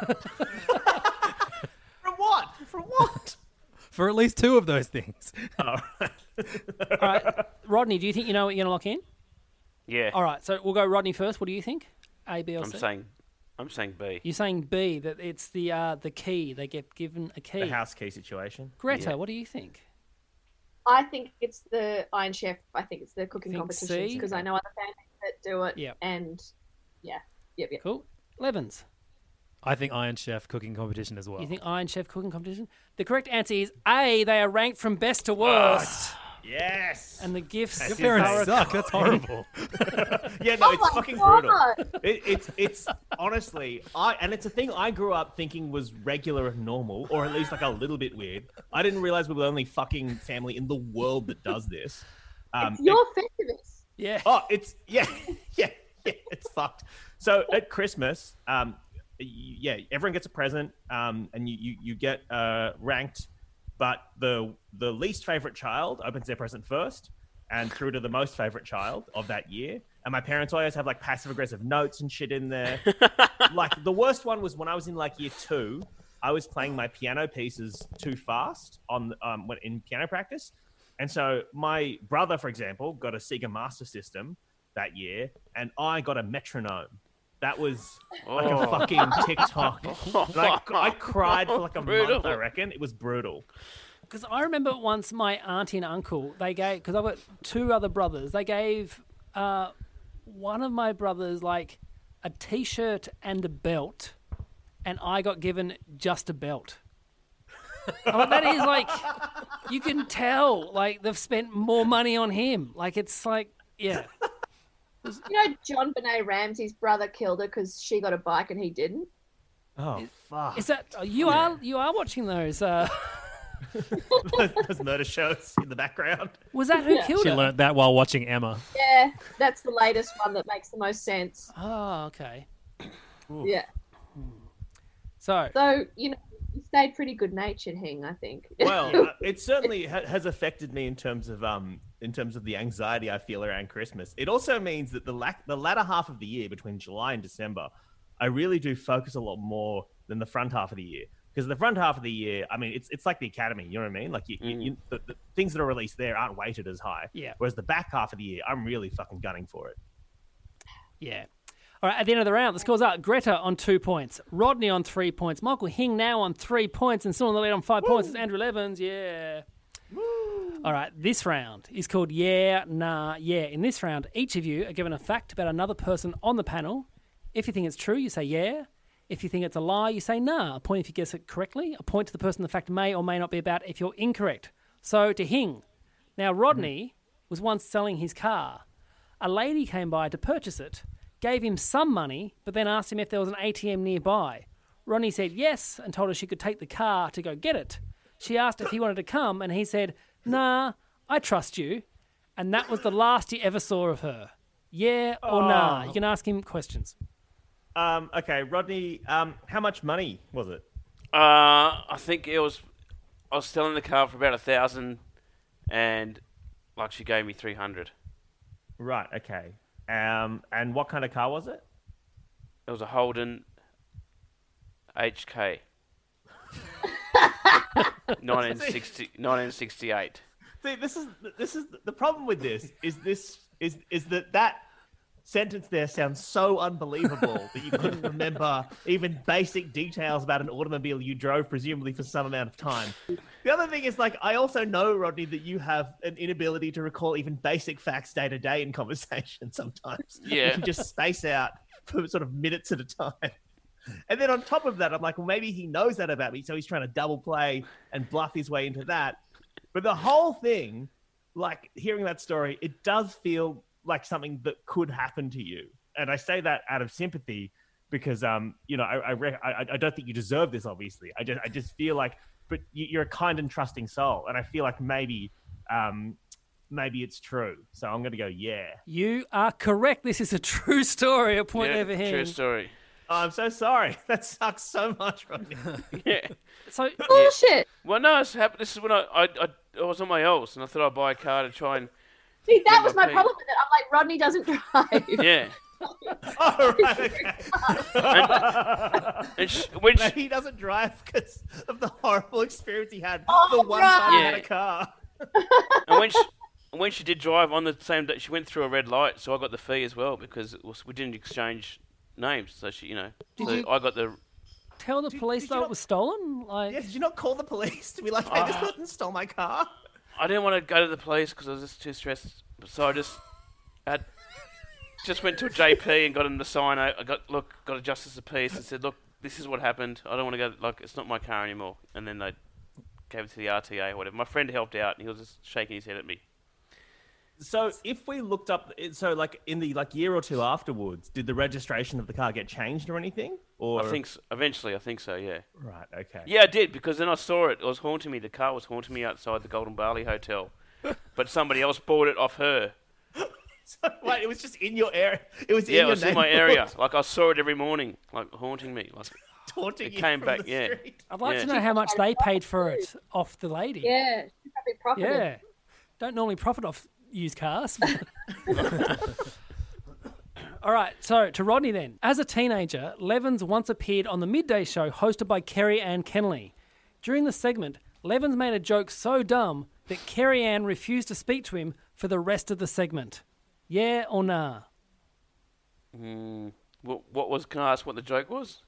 From what? From what? For at least 2 of those things. Oh. All right, Rodney, do you think you know what you're going to lock in? Yeah. All right, so we'll go Rodney first. What do you think? A, B, or C? I'm saying B. You're saying B, that it's the key. They get given a key. The house key situation. Greta, what do you think? I think it's the Iron Chef. I think it's the cooking Think competitions C? because I know other families that do it. Yep. And yeah. Yep. Cool. Levins, I think Iron Chef cooking competition as well. you think Iron Chef cooking competition? The correct answer is A, they are ranked from best to worst. Yes. And the gifts Your parents are suck. That's horrible. Yeah, no, it's my fucking God. brutal. It's honestly, and it's a thing I grew up thinking was regular and normal, or at least like a little bit weird. I didn't realize we were the only fucking family in the world that does this. It's your Festivus. Yeah. Oh, it's it's fucked. So at Christmas, everyone gets a present, and you get ranked, but the least favorite child opens their present first, and through to the most favorite child of that year. And my parents always have like passive aggressive notes and shit in there. Like the worst one was when I was in like year 2. I was playing my piano pieces too fast in piano practice. And so my brother, for example, got a Sega Master System that year, and I got a metronome. That was like a fucking TikTok. And I cried for like a month, I reckon. It was brutal. Because I remember once my auntie and uncle, they gave, because I've got 2 other brothers, they gave one of my brothers like a T-shirt and a belt, and I got given just a belt. That is like, you can tell, like, they've spent more money on him. Like, it's like, yeah. You know, John Benet Ramsey's brother killed her because she got a bike and he didn't. Oh, fuck. Is that, you are watching those? Those murder shows in the background. Was that who killed She her? learnt that while watching Emma. Yeah, that's the latest one that makes the most sense. Oh, okay. Yeah. So, So, you stayed pretty good natured, Hing, I think. Well, it certainly has affected me in terms of the anxiety I feel around Christmas. It also means that the latter half of the year, between July and December, I really do focus a lot more than the front half of the year. Because the front half of the year, I mean, it's like the Academy, you know what I mean? Like, the things that are released there aren't weighted as high. Yeah. Whereas the back half of the year, I'm really fucking gunning for it. yeah. All right, at the end of the round, the scores are Greta on 2 points, Rodney on 3 points, Michael Hing now on 3 points, and still on the lead on 5 points is Andrew Levins. Yeah. All right, this round is called Yeah, Nah, Yeah. In this round, each of you are given a fact about another person on the panel. If you think it's true, you say yeah. If you think it's a lie, you say nah. A point if you guess it correctly. A point to the person the fact may or may not be about if you're incorrect. So to Hing. Now, Rodney was once selling his car. A lady came by to purchase it, gave him some money, but then asked him if there was an ATM nearby. Rodney said yes and told her she could take the car to go get it. She asked if he wanted to come, and he said, nah, I trust you. And that was the last he ever saw of her. Yeah or nah? You can ask him questions. Okay, Rodney, how much money was it? I think I was selling the car for about 1,000, and like she gave me 300. Right, okay. And what kind of car was it? It was a Holden HK. 1968. See, this is the problem with this is that sentence there sounds so unbelievable that you couldn't remember even basic details about an automobile you drove, presumably for some amount of time. The other thing is, like, I also know, Rodney, that you have an inability to recall even basic facts day to day in conversation sometimes. Yeah. You can just space out for sort of minutes at a time. And then on top of that, I'm like, well, maybe he knows that about me, so he's trying to double play and bluff his way into that. But the whole thing, like, hearing that story, it does feel like something that could happen to you. And I say that out of sympathy because, I don't think you deserve this, obviously. I just feel like, but you're a kind and trusting soul. And I feel like maybe it's true. So I'm going to go, yeah. You are correct. This is a true story. A point over here. True story. Oh, I'm so sorry. That sucks so much, Rodney. Yeah. So Bullshit. Well, no, this is when I was on my L's, and I thought I'd buy a car to try and... See, that was my problem with it. I'm like, Rodney doesn't drive. Yeah. Oh, right, okay. When No, he doesn't drive because of the horrible experience he had Oh, the one time he had Yeah. a car. And when she did drive on the same day, she went through a red light, so I got the fee as well because we didn't exchange names. So I got the... tell the police did you though it not- was stolen? Like, Yeah, did you not call the police to be like, hey, this person stole my car? I didn't want to go to the police because I was just too stressed. So I just went to a JP and got him to sign. I got a justice of peace and said, look, this is what happened. I don't want to go. Like, it's not my car anymore. And then they gave it to the RTA or whatever. My friend helped out and he was just shaking his head at me. So if we looked up, so like in the year or two afterwards, did the registration of the car get changed or anything? Or I think eventually, I think so. Yeah. right, okay. Yeah, I did because then I saw it. It was haunting me. The car was haunting me outside the Golden Barley Hotel, but somebody else bought it off her. So, wait, it was just in your area. It was in Yeah, your it was in my neighborhood, area. Like I saw it every morning, like haunting me. Like taunting it you came from back, the yeah. street. I'd like Yeah. to know how much they paid for it off the lady. Yeah, she probably profited. Yeah. Don't normally profit off used cars. All right, so to Rodney then. As a teenager, Levins once appeared on the midday show hosted by Kerry Ann Kennelly. During the segment, Levins made a joke so dumb that Kerry Ann refused to speak to him for the rest of the segment. Yeah or nah? What was? Can I ask what the joke was?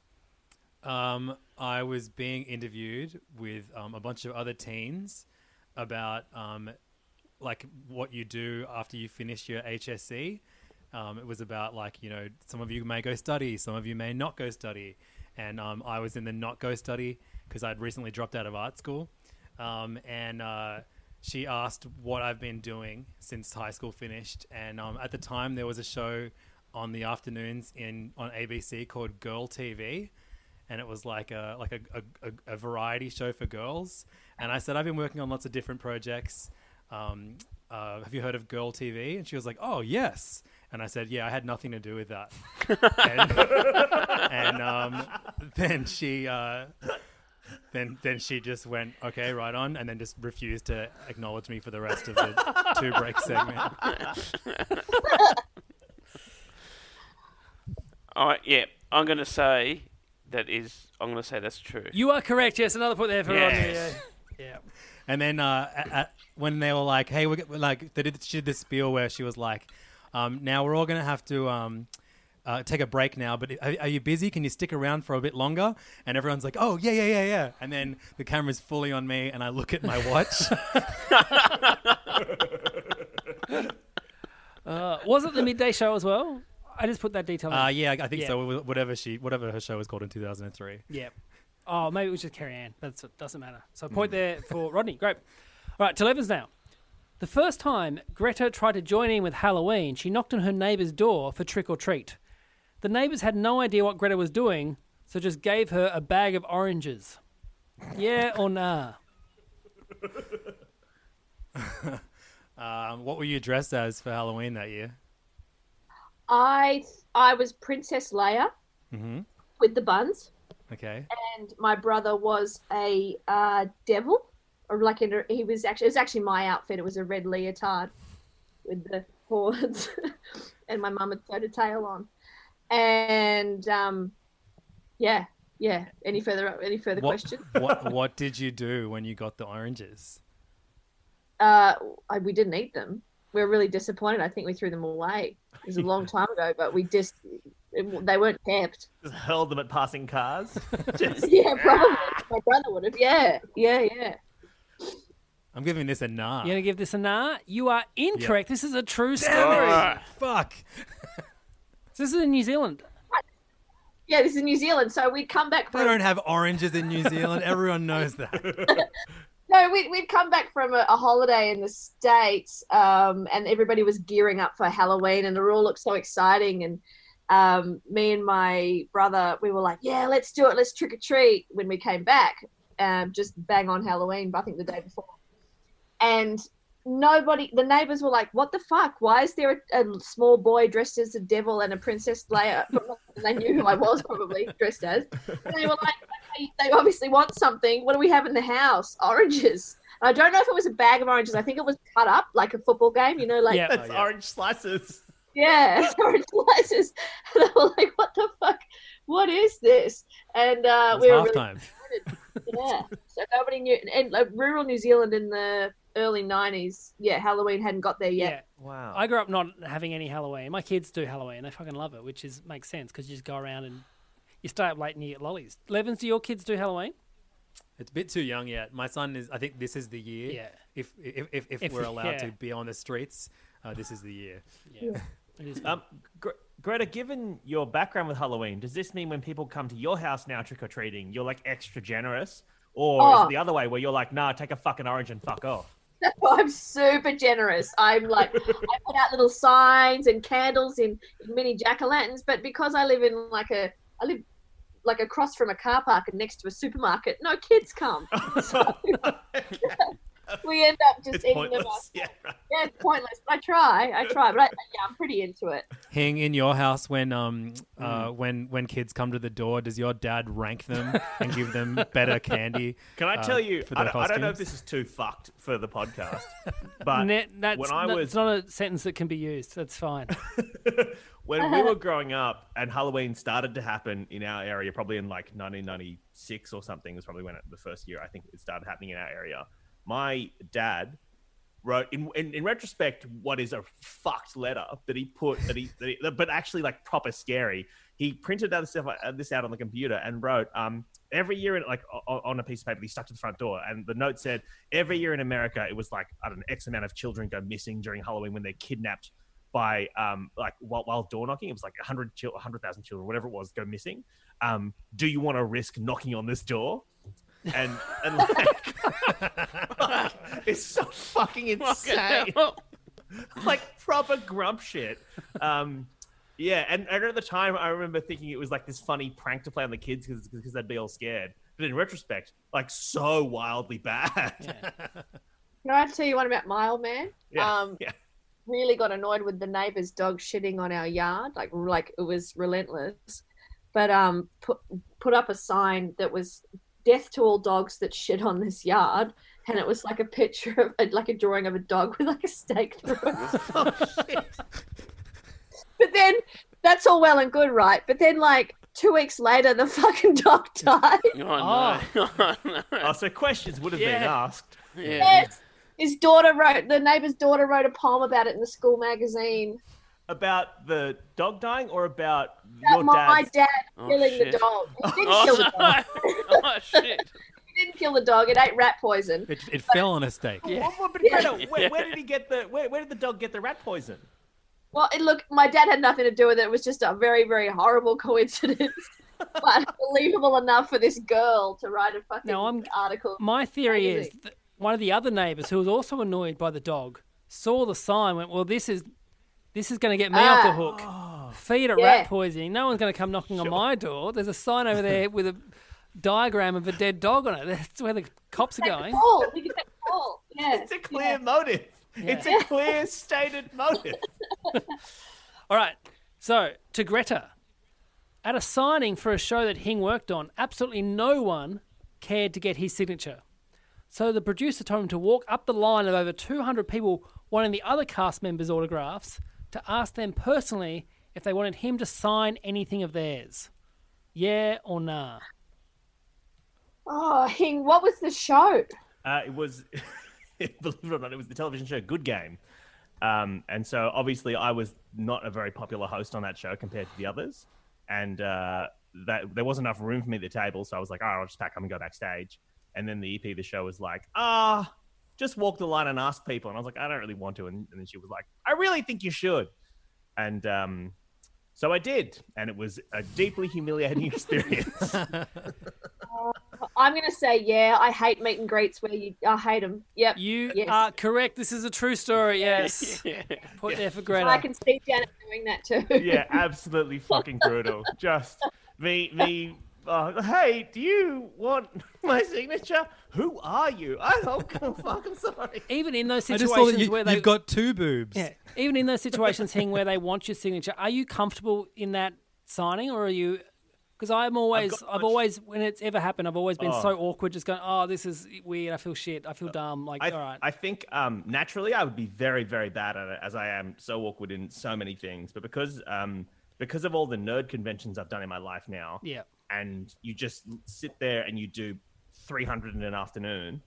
I was being interviewed with a bunch of other teens about like what you do after you finish your HSC. It was about some of you may go study, some of you may not go study. And I was in the not go study because I'd recently dropped out of art school. And she asked what I've been doing since high school finished. And at the time there was a show on the afternoons on ABC called Girl TV. and it was like a variety show for girls. And I said, I've been working on lots of different projects. Have you heard of Girl TV? And she was like, oh, yes. And I said, yeah, I had nothing to do with that. and then she then she just went, okay, right on, and then just refused to acknowledge me for the rest of the 2-break segment. All right, yeah, I'm going to say that's true. You are correct. Yes, another point there for Rodney. Yeah. And then when they were like, hey, she did this spiel where she was like, now we're all going to have to take a break now, but are you busy? Can you stick around for a bit longer? And everyone's like, oh, yeah. And then the camera's fully on me, and I look at my watch. Was it the midday show as well? I just put that detail in. Yeah, I think so. Whatever her show was called in 2003. Yeah. Oh, maybe it was just Carrie Ann. It doesn't matter. So point there for Rodney. Great. All right, to Evans now. The first time Greta tried to join in with Halloween, she knocked on her neighbour's door for trick or treat. The neighbours had no idea what Greta was doing, so just gave her a bag of oranges. Yeah or nah? What were you dressed as for Halloween that year? I was Princess Leia with the buns. Okay. And my brother was a devil, or it was actually my outfit. It was a red leotard with the horns, and my mum had sewed a tail on. And yeah. Any further questions? What did you do when you got the oranges? We didn't eat them. We were really disappointed. I think we threw them away. It was a long time ago, but they weren't kept. Just hurled them at passing cars. Yeah, probably. My brother would have. Yeah. I'm giving this a nah. You're going to give this a nah? You are incorrect. Yep. This is a true story. Fuck. So this is in New Zealand. Yeah, this is New Zealand. So we'd come back from... They don't have oranges in New Zealand. Everyone knows that. No, we'd come back from a holiday in the States, and everybody was gearing up for Halloween, and it all looked so exciting. And me and my brother, we were like, yeah, let's do it. Let's trick or treat when we came back, just bang on Halloween, I think the day before. And the neighbors were like, what the fuck? Why is there a small boy dressed as a devil and a Princess Leia? And they knew who I was probably dressed as. And they were like, they obviously want something. What do we have in the house? Oranges. I don't know if it was a bag of oranges. I think it was cut up like a football game, That's orange slices. Yeah, it's orange slices. And they were like, what the fuck? What is this? And we were halftime. Really yeah. So nobody knew. And rural New Zealand in the early 90s, Halloween hadn't got there yet. Yeah. Wow. I grew up not having any Halloween. My kids do Halloween. They fucking love it, which makes sense because you just go around and you stay up late and you get lollies. Levins, do your kids do Halloween? It's a bit too young yet. My son is. I think this is the year. Yeah. If we're allowed to be on the streets, this is the year. Yeah. It is. Greta, given your background with Halloween, does this mean when people come to your house now trick or treating, you're like extra generous, or is it the other way where you're like, nah, take a fucking orange and fuck off? I'm super generous. I'm like, I put out little signs and candles in mini jack-o'-lanterns, but because I live across from a car park and next to a supermarket, no kids come. So, we end up just eating them up. Yeah, it's pointless. But I try. But I'm pretty into it. Hing, in your house, when kids come to the door, does your dad rank them and give them better candy? Can I tell you? I don't know if this is too fucked for the podcast, but it's not a sentence that can be used. That's fine. When we were growing up and Halloween started to happen in our area, probably in like 1996 or something, was probably when the first year I think it started happening in our area. My dad wrote, in retrospect, what is a fucked letter that he put but actually like proper scary. He printed this out on the computer and wrote, every year on a piece of paper he stuck to the front door, and the note said, every year in America it was like, I don't know, X amount of children go missing during Halloween when they're kidnapped by while door knocking. It was like 100,000 children, whatever it was, go missing. Do you want to risk knocking on this door? And like, it's so fucking insane. Like proper grump shit. Yeah, and at the time, I remember thinking it was like this funny prank to play on the kids because they'd be all scared. But in retrospect, like so wildly bad. Yeah. Can I tell you one about my old man? Yeah. Really got annoyed with the neighbour's dog shitting on our yard. Like it was relentless. But put up a sign that was "Death to all dogs that shit on this yard," and it was like a picture of like a drawing of a dog with like a stake through it. Oh, shit. But then that's all well and good, right? But then like 2 weeks later, the fucking dog died. Oh, no. Oh, so questions would have been asked. Yeah. Yes. The neighbour's daughter wrote a poem about it in the school magazine. About the dog dying or about your My dad's? dad Oh, killing shit. the dog. He didn't kill the dog. Oh, shit. He didn't kill the dog. It ate rat poison. It fell on a stake. But Greta, where did he get where did the dog get the rat poison? Well, look, my dad had nothing to do with it. It was just a very, very horrible coincidence. But believable enough for this girl to write a fucking article. My theory is that one of the other neighbours who was also annoyed by the dog saw the sign, went, well, this is going to get me off the hook. Feed it rat poisoning. No one's going to come knocking on my door. There's a sign over there with a diagram of a dead dog on it. That's where the cops are going. We get that call. Yeah. It's a clear motive. Yeah. It's a clear stated motive. All right. So, to Greta. At a signing for a show that Hing worked on, absolutely no one cared to get his signature. So the producer told him to walk up the line of over 200 people wanting the other cast members' autographs to ask them personally if they wanted him to sign anything of theirs. Yeah or nah? Oh, Hing, what was the show? It was, believe it or not, it was the television show Good Game. And so obviously I was not a very popular host on that show compared to the others. And that there wasn't enough room for me at the table. So I was like, I'll just pack up and go backstage. And then the EP of the show was like, just walk the line and ask people. And I was like, I don't really want to. And then she was like, I really think you should. And so I did. And it was a deeply humiliating experience. I'm going to say, I hate meet and greets where I hate them. Yep. You are correct. This is a true story, yes. Point there for Greta. I can see Janet doing that too. Yeah, absolutely fucking brutal. Just me. Hey, do you want my signature? Who are you? I'm sorry. Even in those I situations just saw that where you've got two boobs. Yeah. Even in those situations, Hing, where they want your signature, are you comfortable in that signing, or are you? Because I've always, when it's ever happened, I've always been so awkward, just going, this is weird. I feel shit. I feel dumb. All right. I think naturally I would be very, very bad at it, as I am so awkward in so many things. But because of all the nerd conventions I've done in my life now, and you just sit there and you do 300 in an afternoon,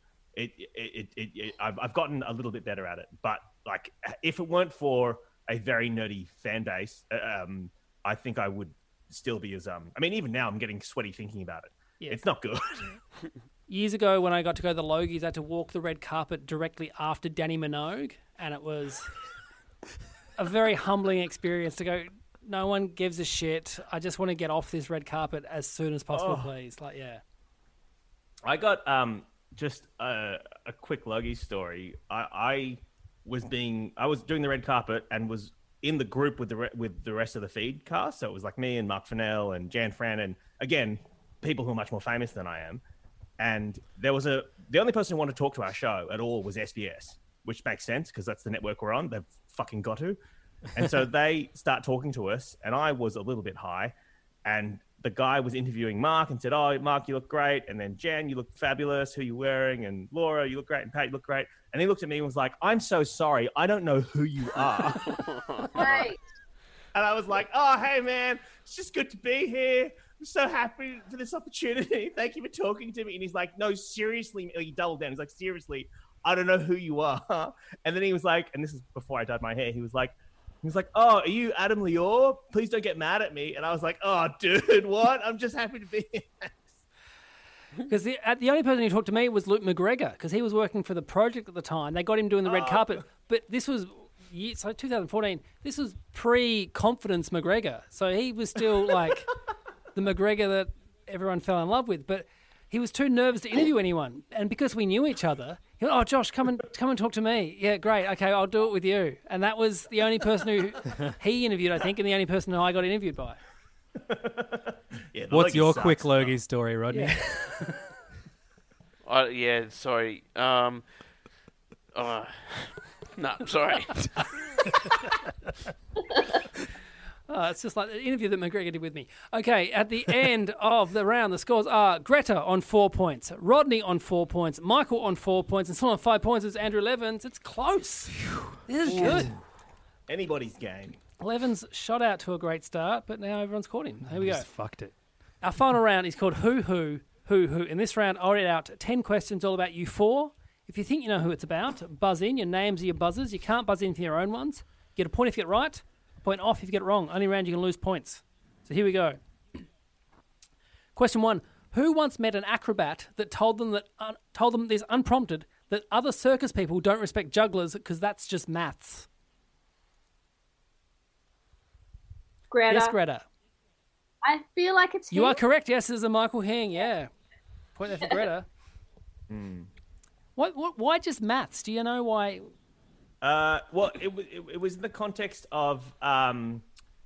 I've gotten a little bit better at it. But like, if it weren't for a very nerdy fan base, I think I would still be as I mean, even now I'm getting sweaty thinking about it. It's not good. Years ago, when I got to go to the Logies, I had to walk the red carpet directly after Danny Minogue, and it was a very humbling experience to go, no one gives a shit. I just want to get off this red carpet as soon as possible, please. I got just a quick Logie story. I was doing the red carpet and was in the group with the rest of the feed cast. So it was like me and Mark Fennell and Jan Fran, and again, people who are much more famous than I am. And the only person who wanted to talk to our show at all was SBS, which makes sense because that's the network we're on. They've fucking got to. And so they start talking to us, and I was a little bit high, and the guy was interviewing Mark and said, "Oh, Mark, you look great." And then, "Jan, you look fabulous. Who are you wearing?" And Laura, "You look great." And Pat, you look great. And he looked at me and was like, "I'm so sorry. I don't know who you are." Right. And I was like, "Oh, hey, man, it's just good to be here. I'm so happy for this opportunity. Thank you for talking to me." And he's like, "No, seriously." He doubled down. He's like, "Seriously, I don't know who you are." And then he was like, and this is before I dyed my hair, he was like, "Oh, are you Adam Lior? Please don't get mad at me." And I was like, "Oh, dude, what? I'm just happy to be here." Because the only person who talked to me was Luke McGregor, because he was working for the project at the time. They got him doing the red carpet. But this was, 2014, this was pre-Confidence McGregor. So he was still like the McGregor that everyone fell in love with. But he was too nervous to interview anyone. And because we knew each other, He went, "Oh, Josh, come and talk to me." Yeah, great. Okay, I'll do it with you. And that was the only person who he interviewed, I think, and the only person who I got interviewed by. Yeah, What's your sucks. quick Logie story, Rodney? Yeah. Sorry. No, sorry. It's just like the interview that McGregor did with me. Okay, at the end of the round, the scores are Greta on 4 points, Rodney on 4 points, Michael on 4 points, and still on 5 points is Andrew Levins. It's close. This is good. Anybody's game. Levins shot out to a great start, but now everyone's caught him. Here we go. Just fucked it. Our final round is called Who. In this round, I'll read out 10 questions all about you four. If you think you know who it's about, buzz in. Your names are your buzzers. You can't buzz in for your own ones. Get a point if you get it right. Point off if you get it wrong. Only round you can lose points. So here we go. Question 1. Who once met an acrobat that told them this unprompted that other circus people don't respect jugglers because that's just maths? Greta. Yes, Greta. I feel like it's You him. are correct. Yes, there's a Michael Hing. Yeah. Point there for Greta. Why just maths? Do you know why? Well, it was in the context of I'd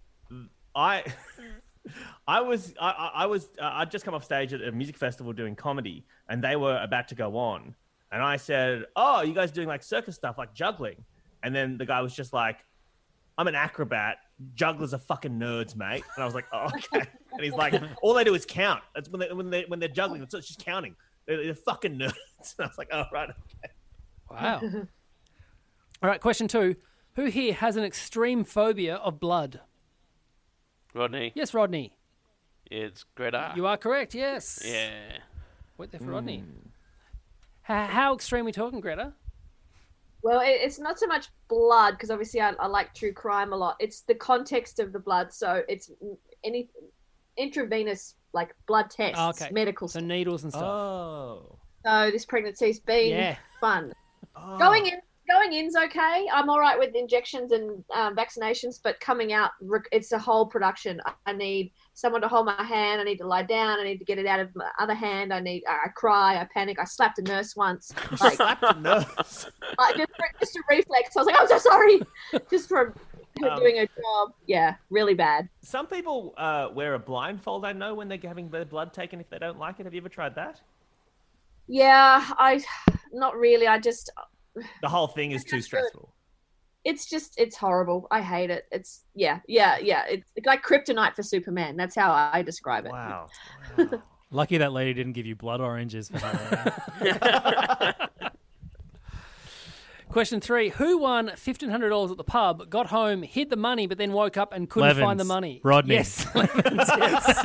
just come off stage at a music festival doing comedy, and they were about to go on, and I said, "Oh, you guys doing like circus stuff, like juggling?" And then the guy was just like, "I'm an acrobat. Jugglers are fucking nerds, mate." And I was like, "Oh, okay." And he's like, "All they do is count. That's when they're juggling. It's just counting. They're fucking nerds." And I was like, "Oh, right, okay." Wow. All right, question 2. Who here has an extreme phobia of blood? Rodney. Yes, Rodney. It's Greta. You are correct, yes. Yeah. Wait there for Rodney. How extreme are we talking, Greta? Well, it's not so much blood, because obviously I like true crime a lot. It's the context of the blood. So it's any intravenous, like blood tests, Oh, okay. medical So stuff. needles and stuff. Oh. So this pregnancy's been fun. Oh. Going in's okay. I'm all right with injections and vaccinations, but coming out, it's a whole production. I need someone to hold my hand. I need to lie down. I need to get it out of my other hand. I cry. I panic. I slapped a nurse once. Like, Slapped a nurse. just a reflex. I was like, "I'm so sorry," just for doing a job. Yeah, really bad. Some people wear a blindfold, I know, when they're having their blood taken if they don't like it. Have you ever tried that? Yeah, not really. The whole thing is too stressful. It's horrible. I hate it. It's It's like kryptonite for Superman. That's how I describe it. Wow. Lucky that lady didn't give you blood oranges for Halloween. Question 3. Who won $1,500 at the pub, got home, hid the money, but then woke up and couldn't find the Levins. money? Rodney. Yes. Levins, yes.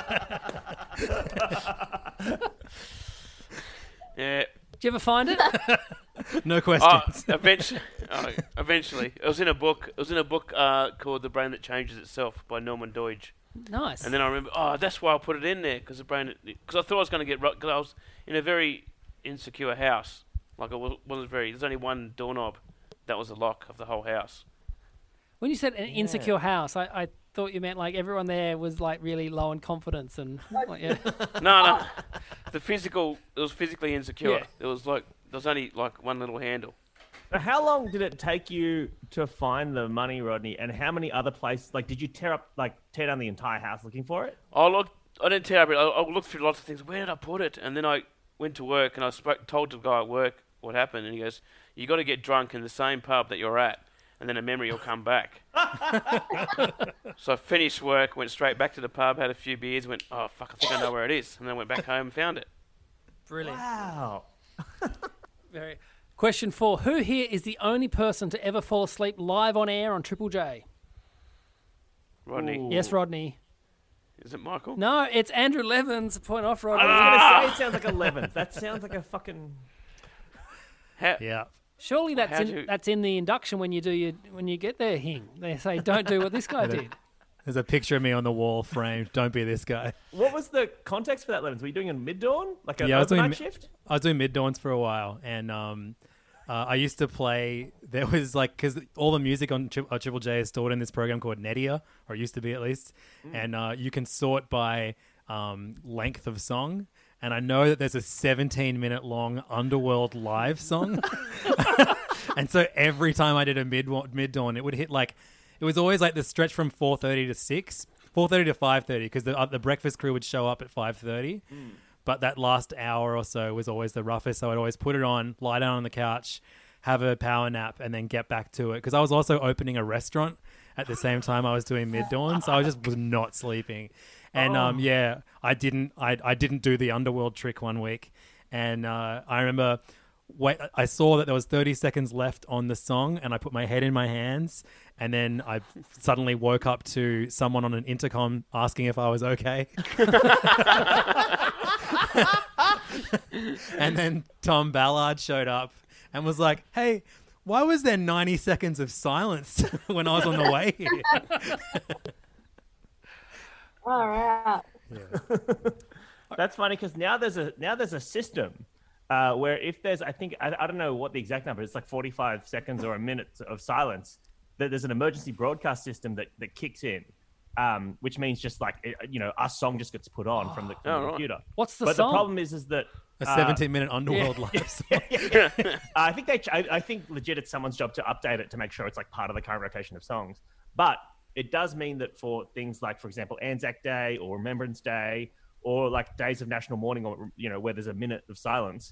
Yeah. Did you ever find it? No questions. Eventually. It was in a book. It was in a book called The Brain That Changes Itself by Norman Doidge. Nice. And then I remember, that's why I put it in there, because I thought I was going to get, because I was in a very insecure house. Like, there's only one doorknob that was the lock of the whole house. When you said an insecure house, I thought you meant like everyone there was like really low in confidence and like, yeah. No. It was physically insecure. Yeah. It was like, there was only like one little handle. Now, how long did it take you to find the money, Rodney? And how many other places, like, did you tear down the entire house looking for it? I didn't tear up it. I looked through lots of things. Where did I put it? And then I went to work and I told the guy at work what happened. And he goes, "You got to get drunk in the same pub that you're at, and then a memory will come back." So I finished work, went straight back to the pub, had a few beers, went, "Oh, fuck, I think I know where it is." And then went back home and found it. Brilliant. Wow. Very. Question 4. Who here is the only person to ever fall asleep live on air on Triple J? Rodney. Ooh. Yes, Rodney. Is it Michael? No, it's Andrew Levins. Point off, Rodney. I was going to say it sounds like 11. That sounds like a fucking... Yeah. Surely How'd you- that's in the induction when you get there, Hing. They say, don't do what this guy did. There's a picture of me on the wall framed. Don't be this guy. What was the context for that, Levins? Were you doing a mid-dawn? Like an I was doing overnight shift? I was doing mid-dawns for a while, and I used to play. There was like, because all the music on Triple J is stored in this program called Netia, or it used to be at least, and you can sort by length of song. and I know that there's a 17-minute long Underworld live song. And so every time I did a mid-dawn, it would hit like, it was always like the stretch from 4:30 to 6, 4:30 to 5:30, because the breakfast crew would show up at 5:30. But that last hour or so was always the roughest. So I'd always put it on, lie down on the couch, have a power nap, and then get back to it. Because I was also opening a restaurant at the same time I was doing mid-dawn, so I was not sleeping. And I didn't do the Underworld trick one week, and I remember I saw that there was 30 seconds left on the song, and I put my head in my hands, and then I suddenly woke up to someone on an intercom asking if I was okay. And then Tom Ballard showed up and was like, "Hey, why was there 90 seconds of silence when I was on the way here?" All right. That's funny because now there's a system where if there's, I don't know what the exact number is, it's like 45 seconds or a minute of silence, that there's an emergency broadcast system that kicks in, which means just like, our song just gets put on from the computer. What's the song? But the problem is that a 17-minute Underworld live song. I think legit it's someone's job to update it to make sure it's like part of the current rotation of songs. But it does mean that for things like, for example, Anzac Day or Remembrance Day, or like days of national mourning, or where there's a minute of silence,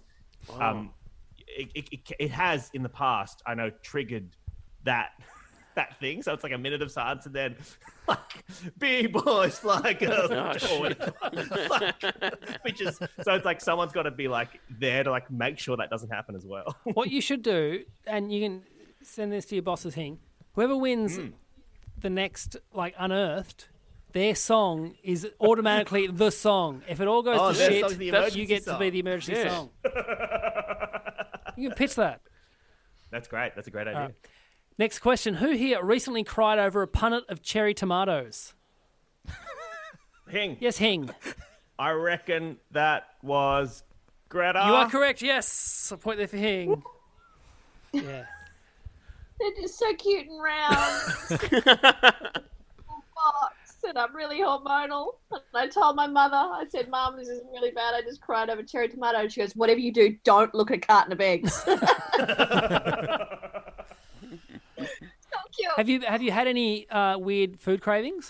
it has in the past, I know, triggered that thing. So it's like a minute of silence, and then like B-boys fly girls, which is, so it's like someone's got to be like there to like make sure that doesn't happen as well. What you should do, and you can send this to your boss's thing, whoever wins the next like Unearthed, their song is automatically the song. If it all goes to shit, you get to be the emergency song. You can pitch that. That's great. That's a great idea. Next question. Who here recently cried over a punnet of cherry tomatoes? Hing. Yes, Hing. I reckon that was Greta. You are correct, yes. A point there for Hing. Yeah. They're just so cute and round. And I'm really hormonal. And I told my mother, I said, "Mum, this is really bad. I just cried over cherry tomato." And she goes, "Whatever you do, don't look at a carton of eggs." So cute. Have you had any weird food cravings?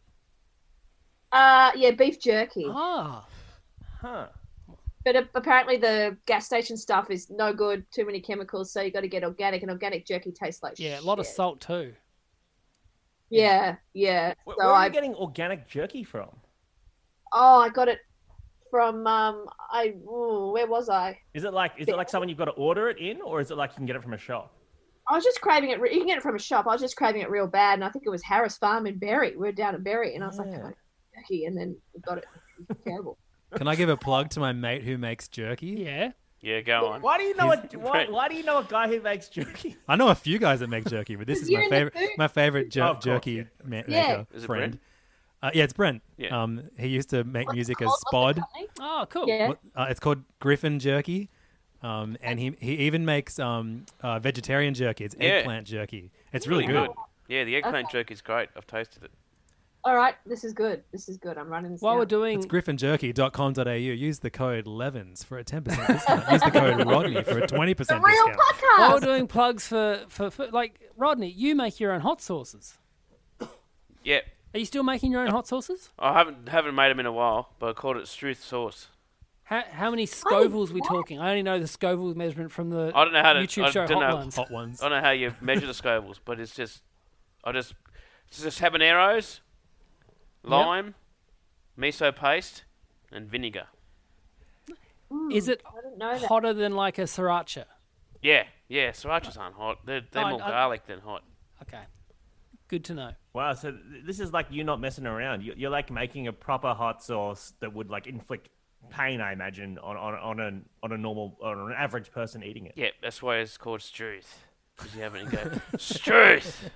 Yeah, beef jerky. Ah. Huh. But apparently the gas station stuff is no good, too many chemicals, so you got to get organic, and organic jerky tastes like shit. Yeah, a lot of salt too. Yeah. Where are you getting organic jerky from? Oh, I got it from where was I? Is it like someone you've got to order it in, or is it like you can get it from a shop? I was just craving it. You can get it from a shop. I was just craving it real bad, and I think it was Harris Farm in Berry. We were down in Berry, and I was like, "I want jerky," and then we got it. It was terrible. Can I give a plug to my mate who makes jerky? Yeah. Yeah, go on. Why do you know why do you know a guy who makes jerky? I know a few guys that make jerky, but this is my favorite jerky maker Is it friend. Yeah, it's Brent. Yeah. He used to make music as Spod. Oh, cool. Yeah. It's called Griffin Jerky. And he even makes vegetarian jerky. It's eggplant jerky. It's really good. Yeah, the eggplant jerky is great. I've tasted it. All right, this is good. I'm running this While now. we're doing... It's griffinjerky.com.au. Use the code Levins for a 10% discount. Use the code Rodney for a 20% discount. Real podcast. While we're doing plugs for like, Rodney, you make your own hot sauces. Yeah. Are you still making your own hot sauces? I haven't made them in a while, but I called it Struth sauce. How many Scovilles we talking? I only know the Scoville measurement from the I don't know how to YouTube show Hot Ones. I don't know how you measure the Scovilles, but it's just habaneros, lime, miso paste, and vinegar. Is it I didn't know that. hotter than like a sriracha? Yeah, srirachas aren't hot. They're more garlic than hot. Okay, good to know. Wow, so this is like you not messing around. You're like making a proper hot sauce that would like inflict pain, I imagine, on an average person eating it. Yeah, that's why it's called Struth. Because you haven't go Struth.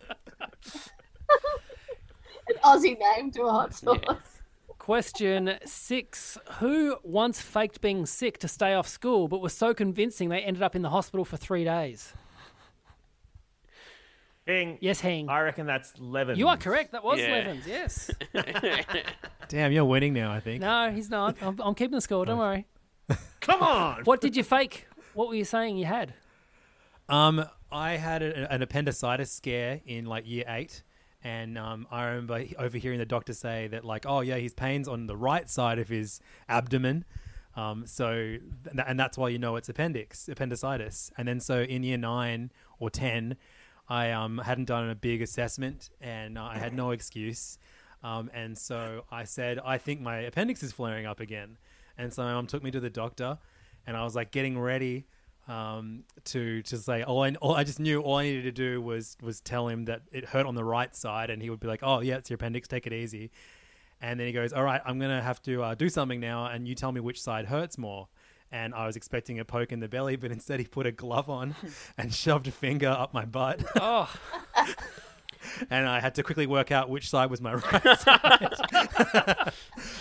An Aussie name to a hot sauce. Yeah. Question 6. Who once faked being sick to stay off school, but was so convincing they ended up in the hospital for 3 days? Hing. Yes, Hing. I reckon that's Levens. You are correct. That was Yeah. Levens, yes. Damn, you're winning now, I think. No, he's not. I'm keeping the score. Don't worry. Come on. What did you fake? What were you saying you had? I had an appendicitis scare in like year 8, and I remember overhearing the doctor say that like, oh yeah, his pain's on the right side of his abdomen, and that's why you know it's appendicitis. And then so in year 9 or 10, I hadn't done a big assessment, and I had no excuse, and so I said, I think my appendix is flaring up again, and so my mum took me to the doctor, and I was like getting ready to say, I just knew all I needed to do was tell him that it hurt on the right side, and he would be like, oh yeah, it's your appendix, take it easy. And then he goes, all right, I'm gonna have to do something now, and you tell me which side hurts more. And I was expecting a poke in the belly, but instead he put a glove on and shoved a finger up my butt. Oh. And I had to quickly work out which side was my right side.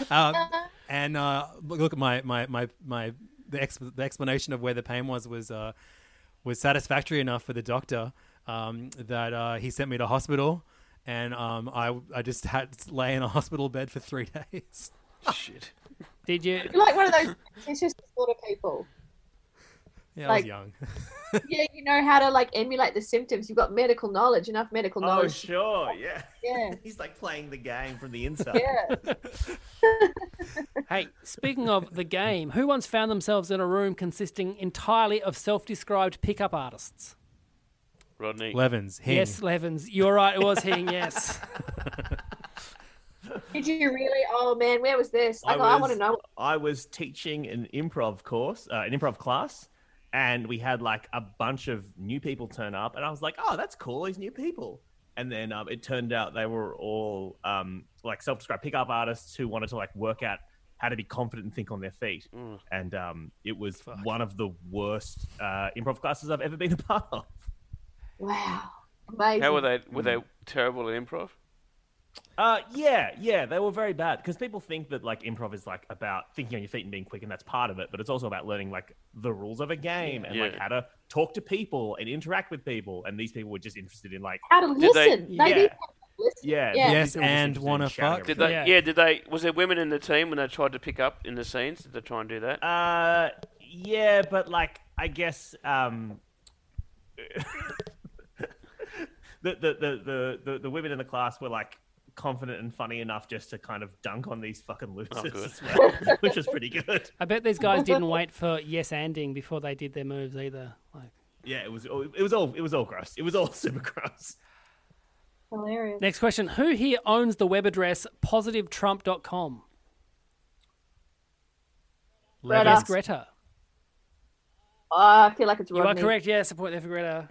Look at the explanation of where the pain was satisfactory enough for the doctor that he sent me to hospital, and I just had to lay in a hospital bed for 3 days. Shit. Did you? You're like one of those vicious sort of people. Yeah, I Like- was young. Yeah, you know how to like emulate the symptoms. You've got medical knowledge, enough medical Oh, knowledge. sure. Yeah. Yeah. He's like playing the game from the inside. Yeah. Hey, speaking of the game, who once found themselves in a room consisting entirely of self-described pickup artists? Rodney. Levens, Hing. Yes, Levens. You're right. It was Hing. Yes. Did you really? Oh man, where was this? I want to know. I was teaching an improv course, an improv class, and we had like a bunch of new people turn up, and I was like, "Oh, that's cool, these new people." And then it turned out they were all like self-described pickup artists who wanted to like work out how to be confident and think on their feet. And it was one of the worst improv classes I've ever been a part of. Wow, amazing. How were they? Were they terrible at improv? Yeah, they were very bad because people think that like improv is like about thinking on your feet and being quick, and that's part of it. But it's also about learning like the rules of a game and like how to talk to people and interact with people. And these people were just interested in like How to listen. yeah. They need to listen. Yeah. Yeah. Yes, these people were just and interested in wanna shouting fuck. Did everything. they? Yeah. Did they? Was there women in the team when they tried to pick up in the scenes? Did they try and do that? Yeah, but like I guess the women in the class were like confident and funny enough just to kind of dunk on these fucking losers as well, which was pretty good. I bet these guys didn't wait for yes-anding before they did their moves either. Like, Yeah, it was all gross. It was all super gross. Hilarious. next question: who here owns the web address positivetrump.com? Greta. Yes, Greta. I feel like it's You are Rodney. correct. Yeah, support there for Greta.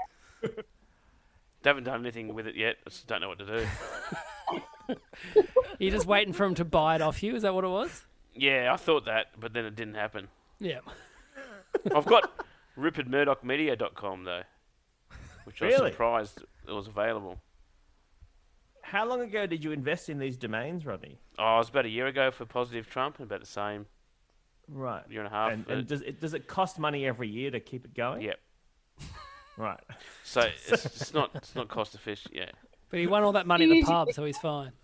They haven't done anything with it yet. I just don't know what to do. You're just waiting for him to buy it off you. Is that what it was? Yeah, I thought that, but then it didn't happen. Yeah. I've got ruperdmurdochmedia.com though, which I was Really? surprised it was available. How long ago did you invest in these domains, Rodney? Oh, it was about a year ago for Positive Trump, and about the same Right. year and a half. And does it cost money every year to keep it going? Yep. Right. So it's not cost efficient. Yeah. But he won all that money in the pub, so he's fine.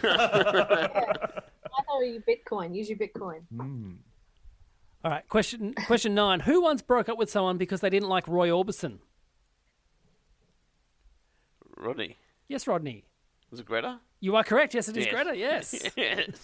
I know you Bitcoin. Use your Bitcoin. All right, question 9. Who once broke up with someone because they didn't like Roy Orbison? Rodney. Yes, Rodney. Was it Greta? You are correct. Yes, it is Yes. Greta. Yes. Yes.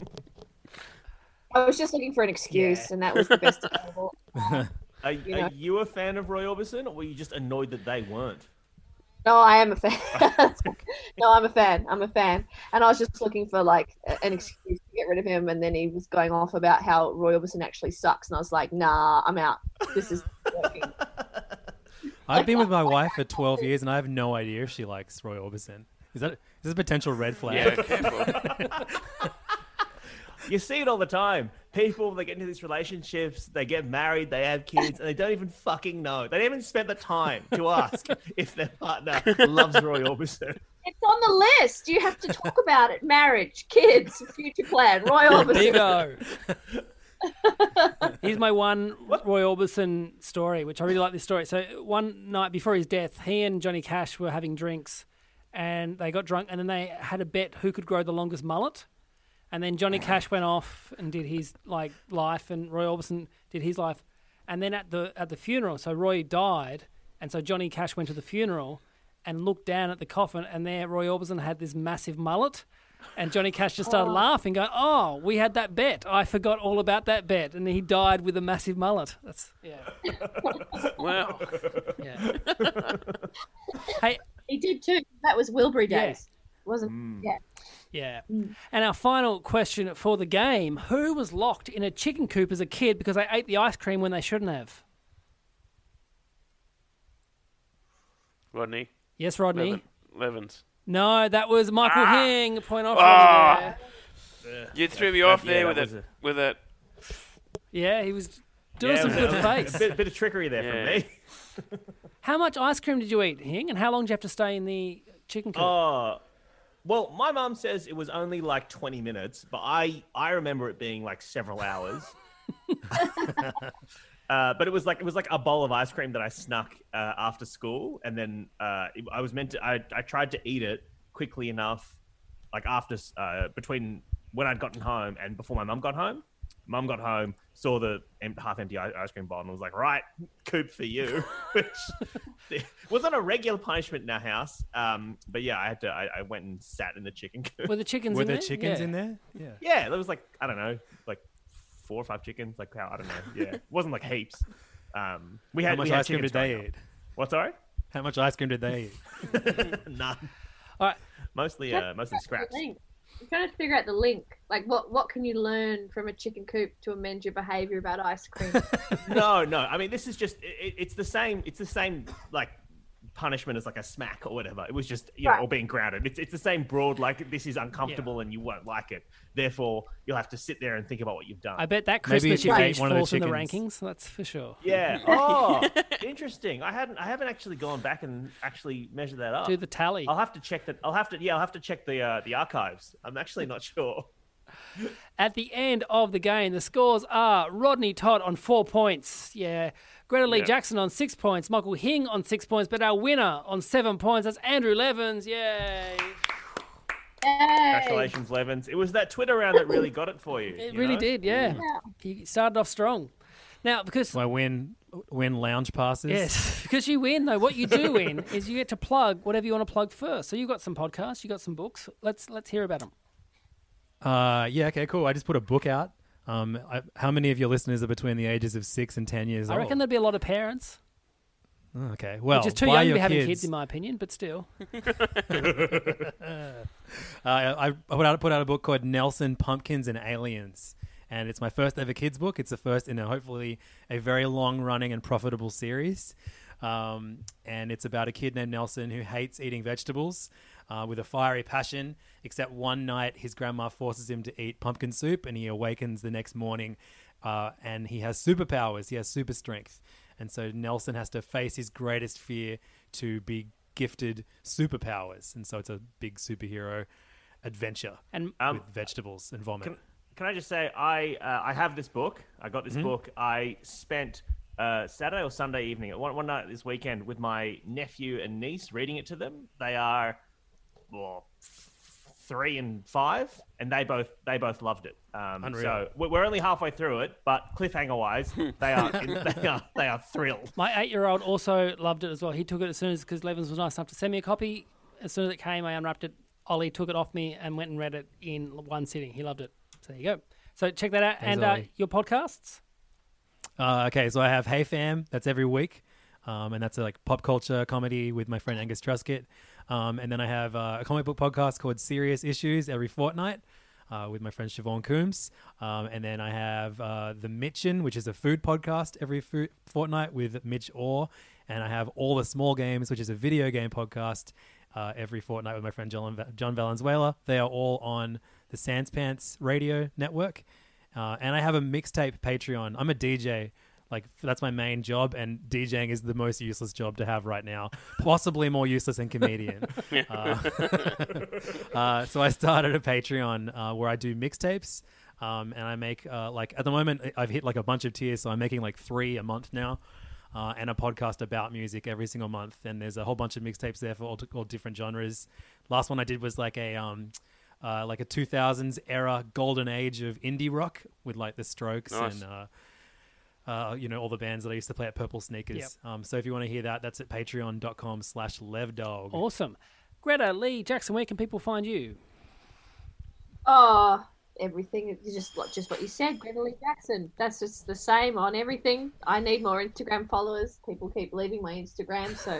I was just looking for an excuse, and that was the best available. Are know. you a fan of Roy Orbison, or were you just annoyed that they weren't? No, I am a fan. No, I'm a fan. I'm a fan. And I was just looking for like an excuse to get rid of him. And then he was going off about how Roy Orbison actually sucks. And I was like, nah, I'm out. This is working. I've been with my wife for 12 years, and I have no idea if she likes Roy Orbison. Is this a potential red flag? Yeah, careful. You see it all the time. People, they get into these relationships, they get married, they have kids, and they don't even fucking know. They haven't spent the time to ask if their partner loves Roy Orbison. It's on the list. You have to talk about it. Marriage, kids, future plan, Roy Orbison. Bingo. Here's my one Roy Orbison story, which I really like this story. So one night before his death, he and Johnny Cash were having drinks and they got drunk and then they had a bet who could grow the longest mullet. And then Johnny Cash went off and did his life and Roy Orbison did his life. And then at the funeral, so Roy died and so Johnny Cash went to the funeral and looked down at the coffin and there Roy Orbison had this massive mullet. And Johnny Cash just started laughing, going, "Oh, we had that bet. I forgot all about that bet." And he died with a massive mullet. That's Wow. Yeah. Hey, He did too. That was Wilbury days, wasn't? Yeah. yeah. And our final question for the game: who was locked in a chicken coop as a kid because they ate the ice cream when they shouldn't have? Rodney. Yes, Rodney. Levens. No, that was Michael Hing. Point off. Ah. Rodney You threw me off there that with that. there. Yeah, he was doing some good face. A bit of trickery there from me. How much ice cream did you eat, Hing? And how long did you have to stay in the chicken coop? Well, my mum says it was only like 20 minutes, but I remember it being like several hours. But it was like a bowl of ice cream that I snuck after school, and then I tried to eat it quickly enough, like after between when I'd gotten home and before my mum got home. Mum got home, saw the half-empty ice cream bowl, and was like, "Right, coop for you," which wasn't a regular punishment in our house. But yeah, I went and sat in the chicken coop. Were the chickens Were in there there? chickens Yeah. in there? Yeah. Yeah, there was like, I don't know, like 4 or 5 chickens. Like how, I don't know. Yeah, it wasn't like heaps. How much ice cream did they eat? What? Sorry? How much ice cream did they eat? None. All right. Mostly scraps. I'm trying to figure out the link. Like, what can you learn from a chicken coop to amend your behaviour about ice cream? No. I mean, this is just it's the same. It's the same like punishment as like a smack or whatever. It was just or being grounded. It's the same broad. Like this is uncomfortable and you won't like it. Therefore, you'll have to sit there and think about what you've done. I bet that Maybe Christmas if you ate dish one of the falls in the chickens. rankings. That's for sure. Yeah. Oh, interesting. I haven't actually gone back and actually measured that up. Do the tally. I'll have to check that. I'll have to check the archives. I'm actually not sure. At the end of the game, the scores are Rodney Todd on 4 points. Yeah. Greta Lee Jackson on 6 points. Michael Hing on 6 points. But our winner on 7 points, that's Andrew Levens. Yay. Congratulations, Levens. It was that Twitter round that really got it for you. It really did, yeah. You started off strong. Now, because... So I win lounge passes. Yes, because you win, though. What you do win is you get to plug whatever you want to plug first. So you've got some podcasts, you've got some books. Let's hear about them. Yeah, okay, cool. I just put a book out. How many of your listeners are between the ages of 6 and 10 years old? I reckon there'd be a lot of parents. Oh, okay, well, Which is too buy young to your be having kids. kids, in my opinion, but still. I put out a book called Nelson, Pumpkins and Aliens. And it's my first ever kids book. It's the first in hopefully a very long-running and profitable series. And it's about a kid named Nelson who hates eating vegetables with a fiery passion, except one night his grandma forces him to eat pumpkin soup and he awakens the next morning and he has superpowers. He has super strength. And so Nelson has to face his greatest fear to be gifted superpowers. And so it's a big superhero adventure And with vegetables and vomit. Can I just say, I have this book. I got this book. I spent Saturday or Sunday evening, one night this weekend, with my nephew and niece reading it to them. They are 3 and 5, and they both loved it. Unreal. So we're only halfway through it, but cliffhanger wise, they are thrilled. my 8-year-old also loved it as well. He took it as soon as, because Levens was nice enough to send me a copy. As soon as it came, I unwrapped it. Ollie took it off me and went and read it in one sitting. He loved it. So there you go. So check that out. Thanks, And Ollie. your podcasts? Okay, so I have Hey Fam, that's every week. And that's like pop culture comedy with my friend Angus Truscott. And then I have a comic book podcast called Serious Issues every fortnight with my friend Siobhan Coombs. And then I have The Mitchin, which is a food podcast every fortnight with Mitch Orr. And I have All the Small Games, which is a video game podcast every fortnight with my friend John Valenzuela. They are all on the Sans Pants radio network. And I have a mixtape Patreon. I'm a DJ. Like, that's my main job, and DJing is the most useless job to have right now. Possibly more useless than comedian. So I started a Patreon where I do mixtapes. And I make at the moment I've hit like a bunch of tiers, so I'm making like 3 a month now, and a podcast about music every single month. And there's a whole bunch of mixtapes there for all different genres. Last one I did was like a 2000s era golden age of indie rock with like the Strokes Nice. and all the bands that I used to play at Purple Sneakers. So if you want to hear that, that's at patreon.com/levdog. Awesome. Greta Lee Jackson, where can people find you? Oh, everything. It's just what you said, Greta Lee Jackson. That's just the same on everything. I need more Instagram followers. People keep leaving my Instagram, so.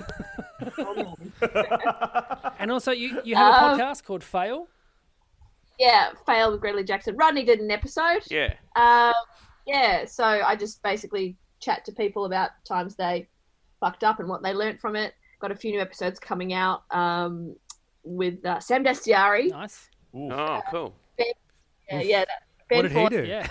And also, you have a podcast called Fail. Yeah, Fail with Greta Lee Jackson. Rodney did an episode. Yeah. So I just basically chat to people about times they fucked up and what they learnt from it. Got a few new episodes coming out with Sam Dastiari. Nice. Oh, cool. Ben, What did he do? Yeah.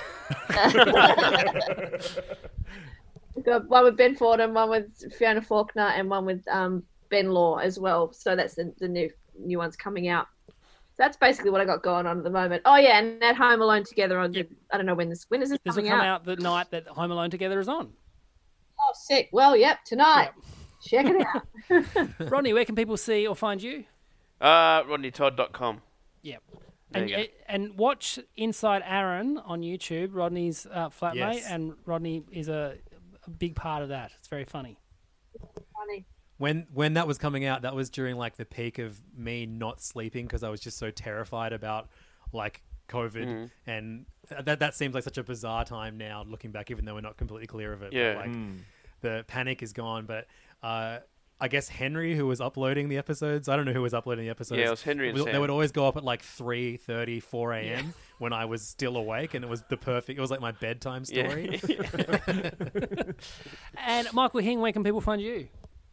We've got one with Ben Fordham, one with Fiona Faulkner, and one with Ben Law as well. So that's the new ones coming out. So that's basically what I got going on at the moment. Oh yeah, and at Home Alone Together on I don't know when is this This will coming come out? out the night that Home Alone Together is on. Oh, sick. Well, yep, tonight. Check it out. Rodney, where can people see or find you? RodneyTodd.com. Yep. There you go. And watch Inside Aaron on YouTube, Rodney's flatmate, Yes. and Rodney is a big part of that. It's very funny. Funny. When that was coming out, that was during like the peak of me not sleeping because I was just so terrified about like COVID, and that seems like such a bizarre time now looking back, even though we're not completely clear of it. Yeah. But, like the panic is gone, but I guess Henry, who was uploading the episodes, I don't know who was uploading the episodes. Yeah, it was Henry and They Sam. would always go up at like 3:30, 4 a.m. when I was still awake, and it was it was like my bedtime story. Yeah. And Michael Hing, where can people find you?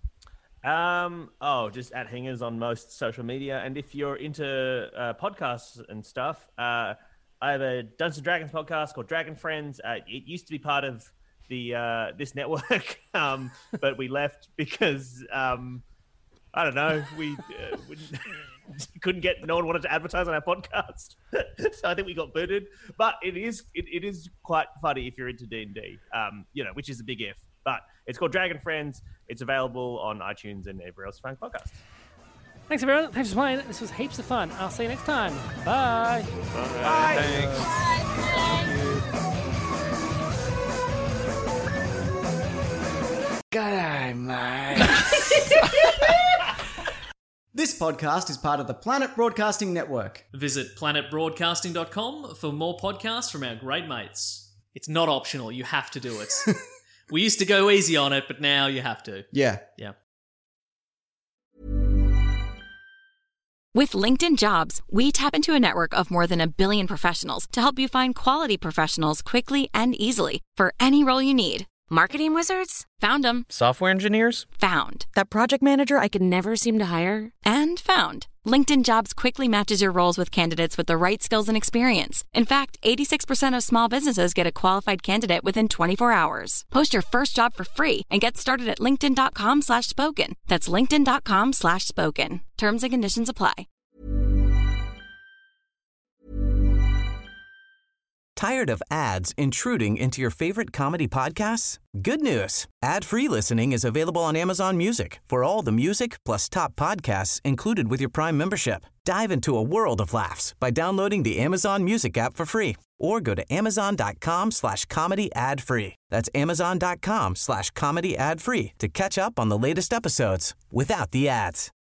Just at Hingers on most social media. And if you're into podcasts and stuff, I have a Dungeons and Dragons podcast called Dragon Friends. It used to be part of the this network, but we left because I don't know, we couldn't get. No one wanted to advertise on our podcast, so I think we got booted. But it is quite funny if you're into D&D, which is a big if. But it's called Dragon Friends. It's available on iTunes and everywhere else you find podcasts. Thanks, everyone. Thanks for playing. This was heaps of fun. I'll see you next time. Bye. Bye. Thanks. This podcast is part of the Planet Broadcasting Network. Visit planetbroadcasting.com for more podcasts from our great mates. It's not optional, you have to do it. We used to go easy on it, but now you have to. Yeah. Yeah. With LinkedIn Jobs, we tap into a network of more than 1 billion professionals to help you find quality professionals quickly and easily for any role you need. Marketing wizards? Found them. Software engineers? Found. That project manager I could never seem to hire? And found. LinkedIn Jobs quickly matches your roles with candidates with the right skills and experience. In fact, 86% of small businesses get a qualified candidate within 24 hours. Post your first job for free and get started at linkedin.com/spoken. That's linkedin.com/spoken. Terms and conditions apply. Tired of ads intruding into your favorite comedy podcasts? Good news. Ad-free listening is available on Amazon Music for all the music plus top podcasts included with your Prime membership. Dive into a world of laughs by downloading the Amazon Music app for free or go to amazon.com/comedy ad-free. That's amazon.com/comedy ad-free to catch up on the latest episodes without the ads.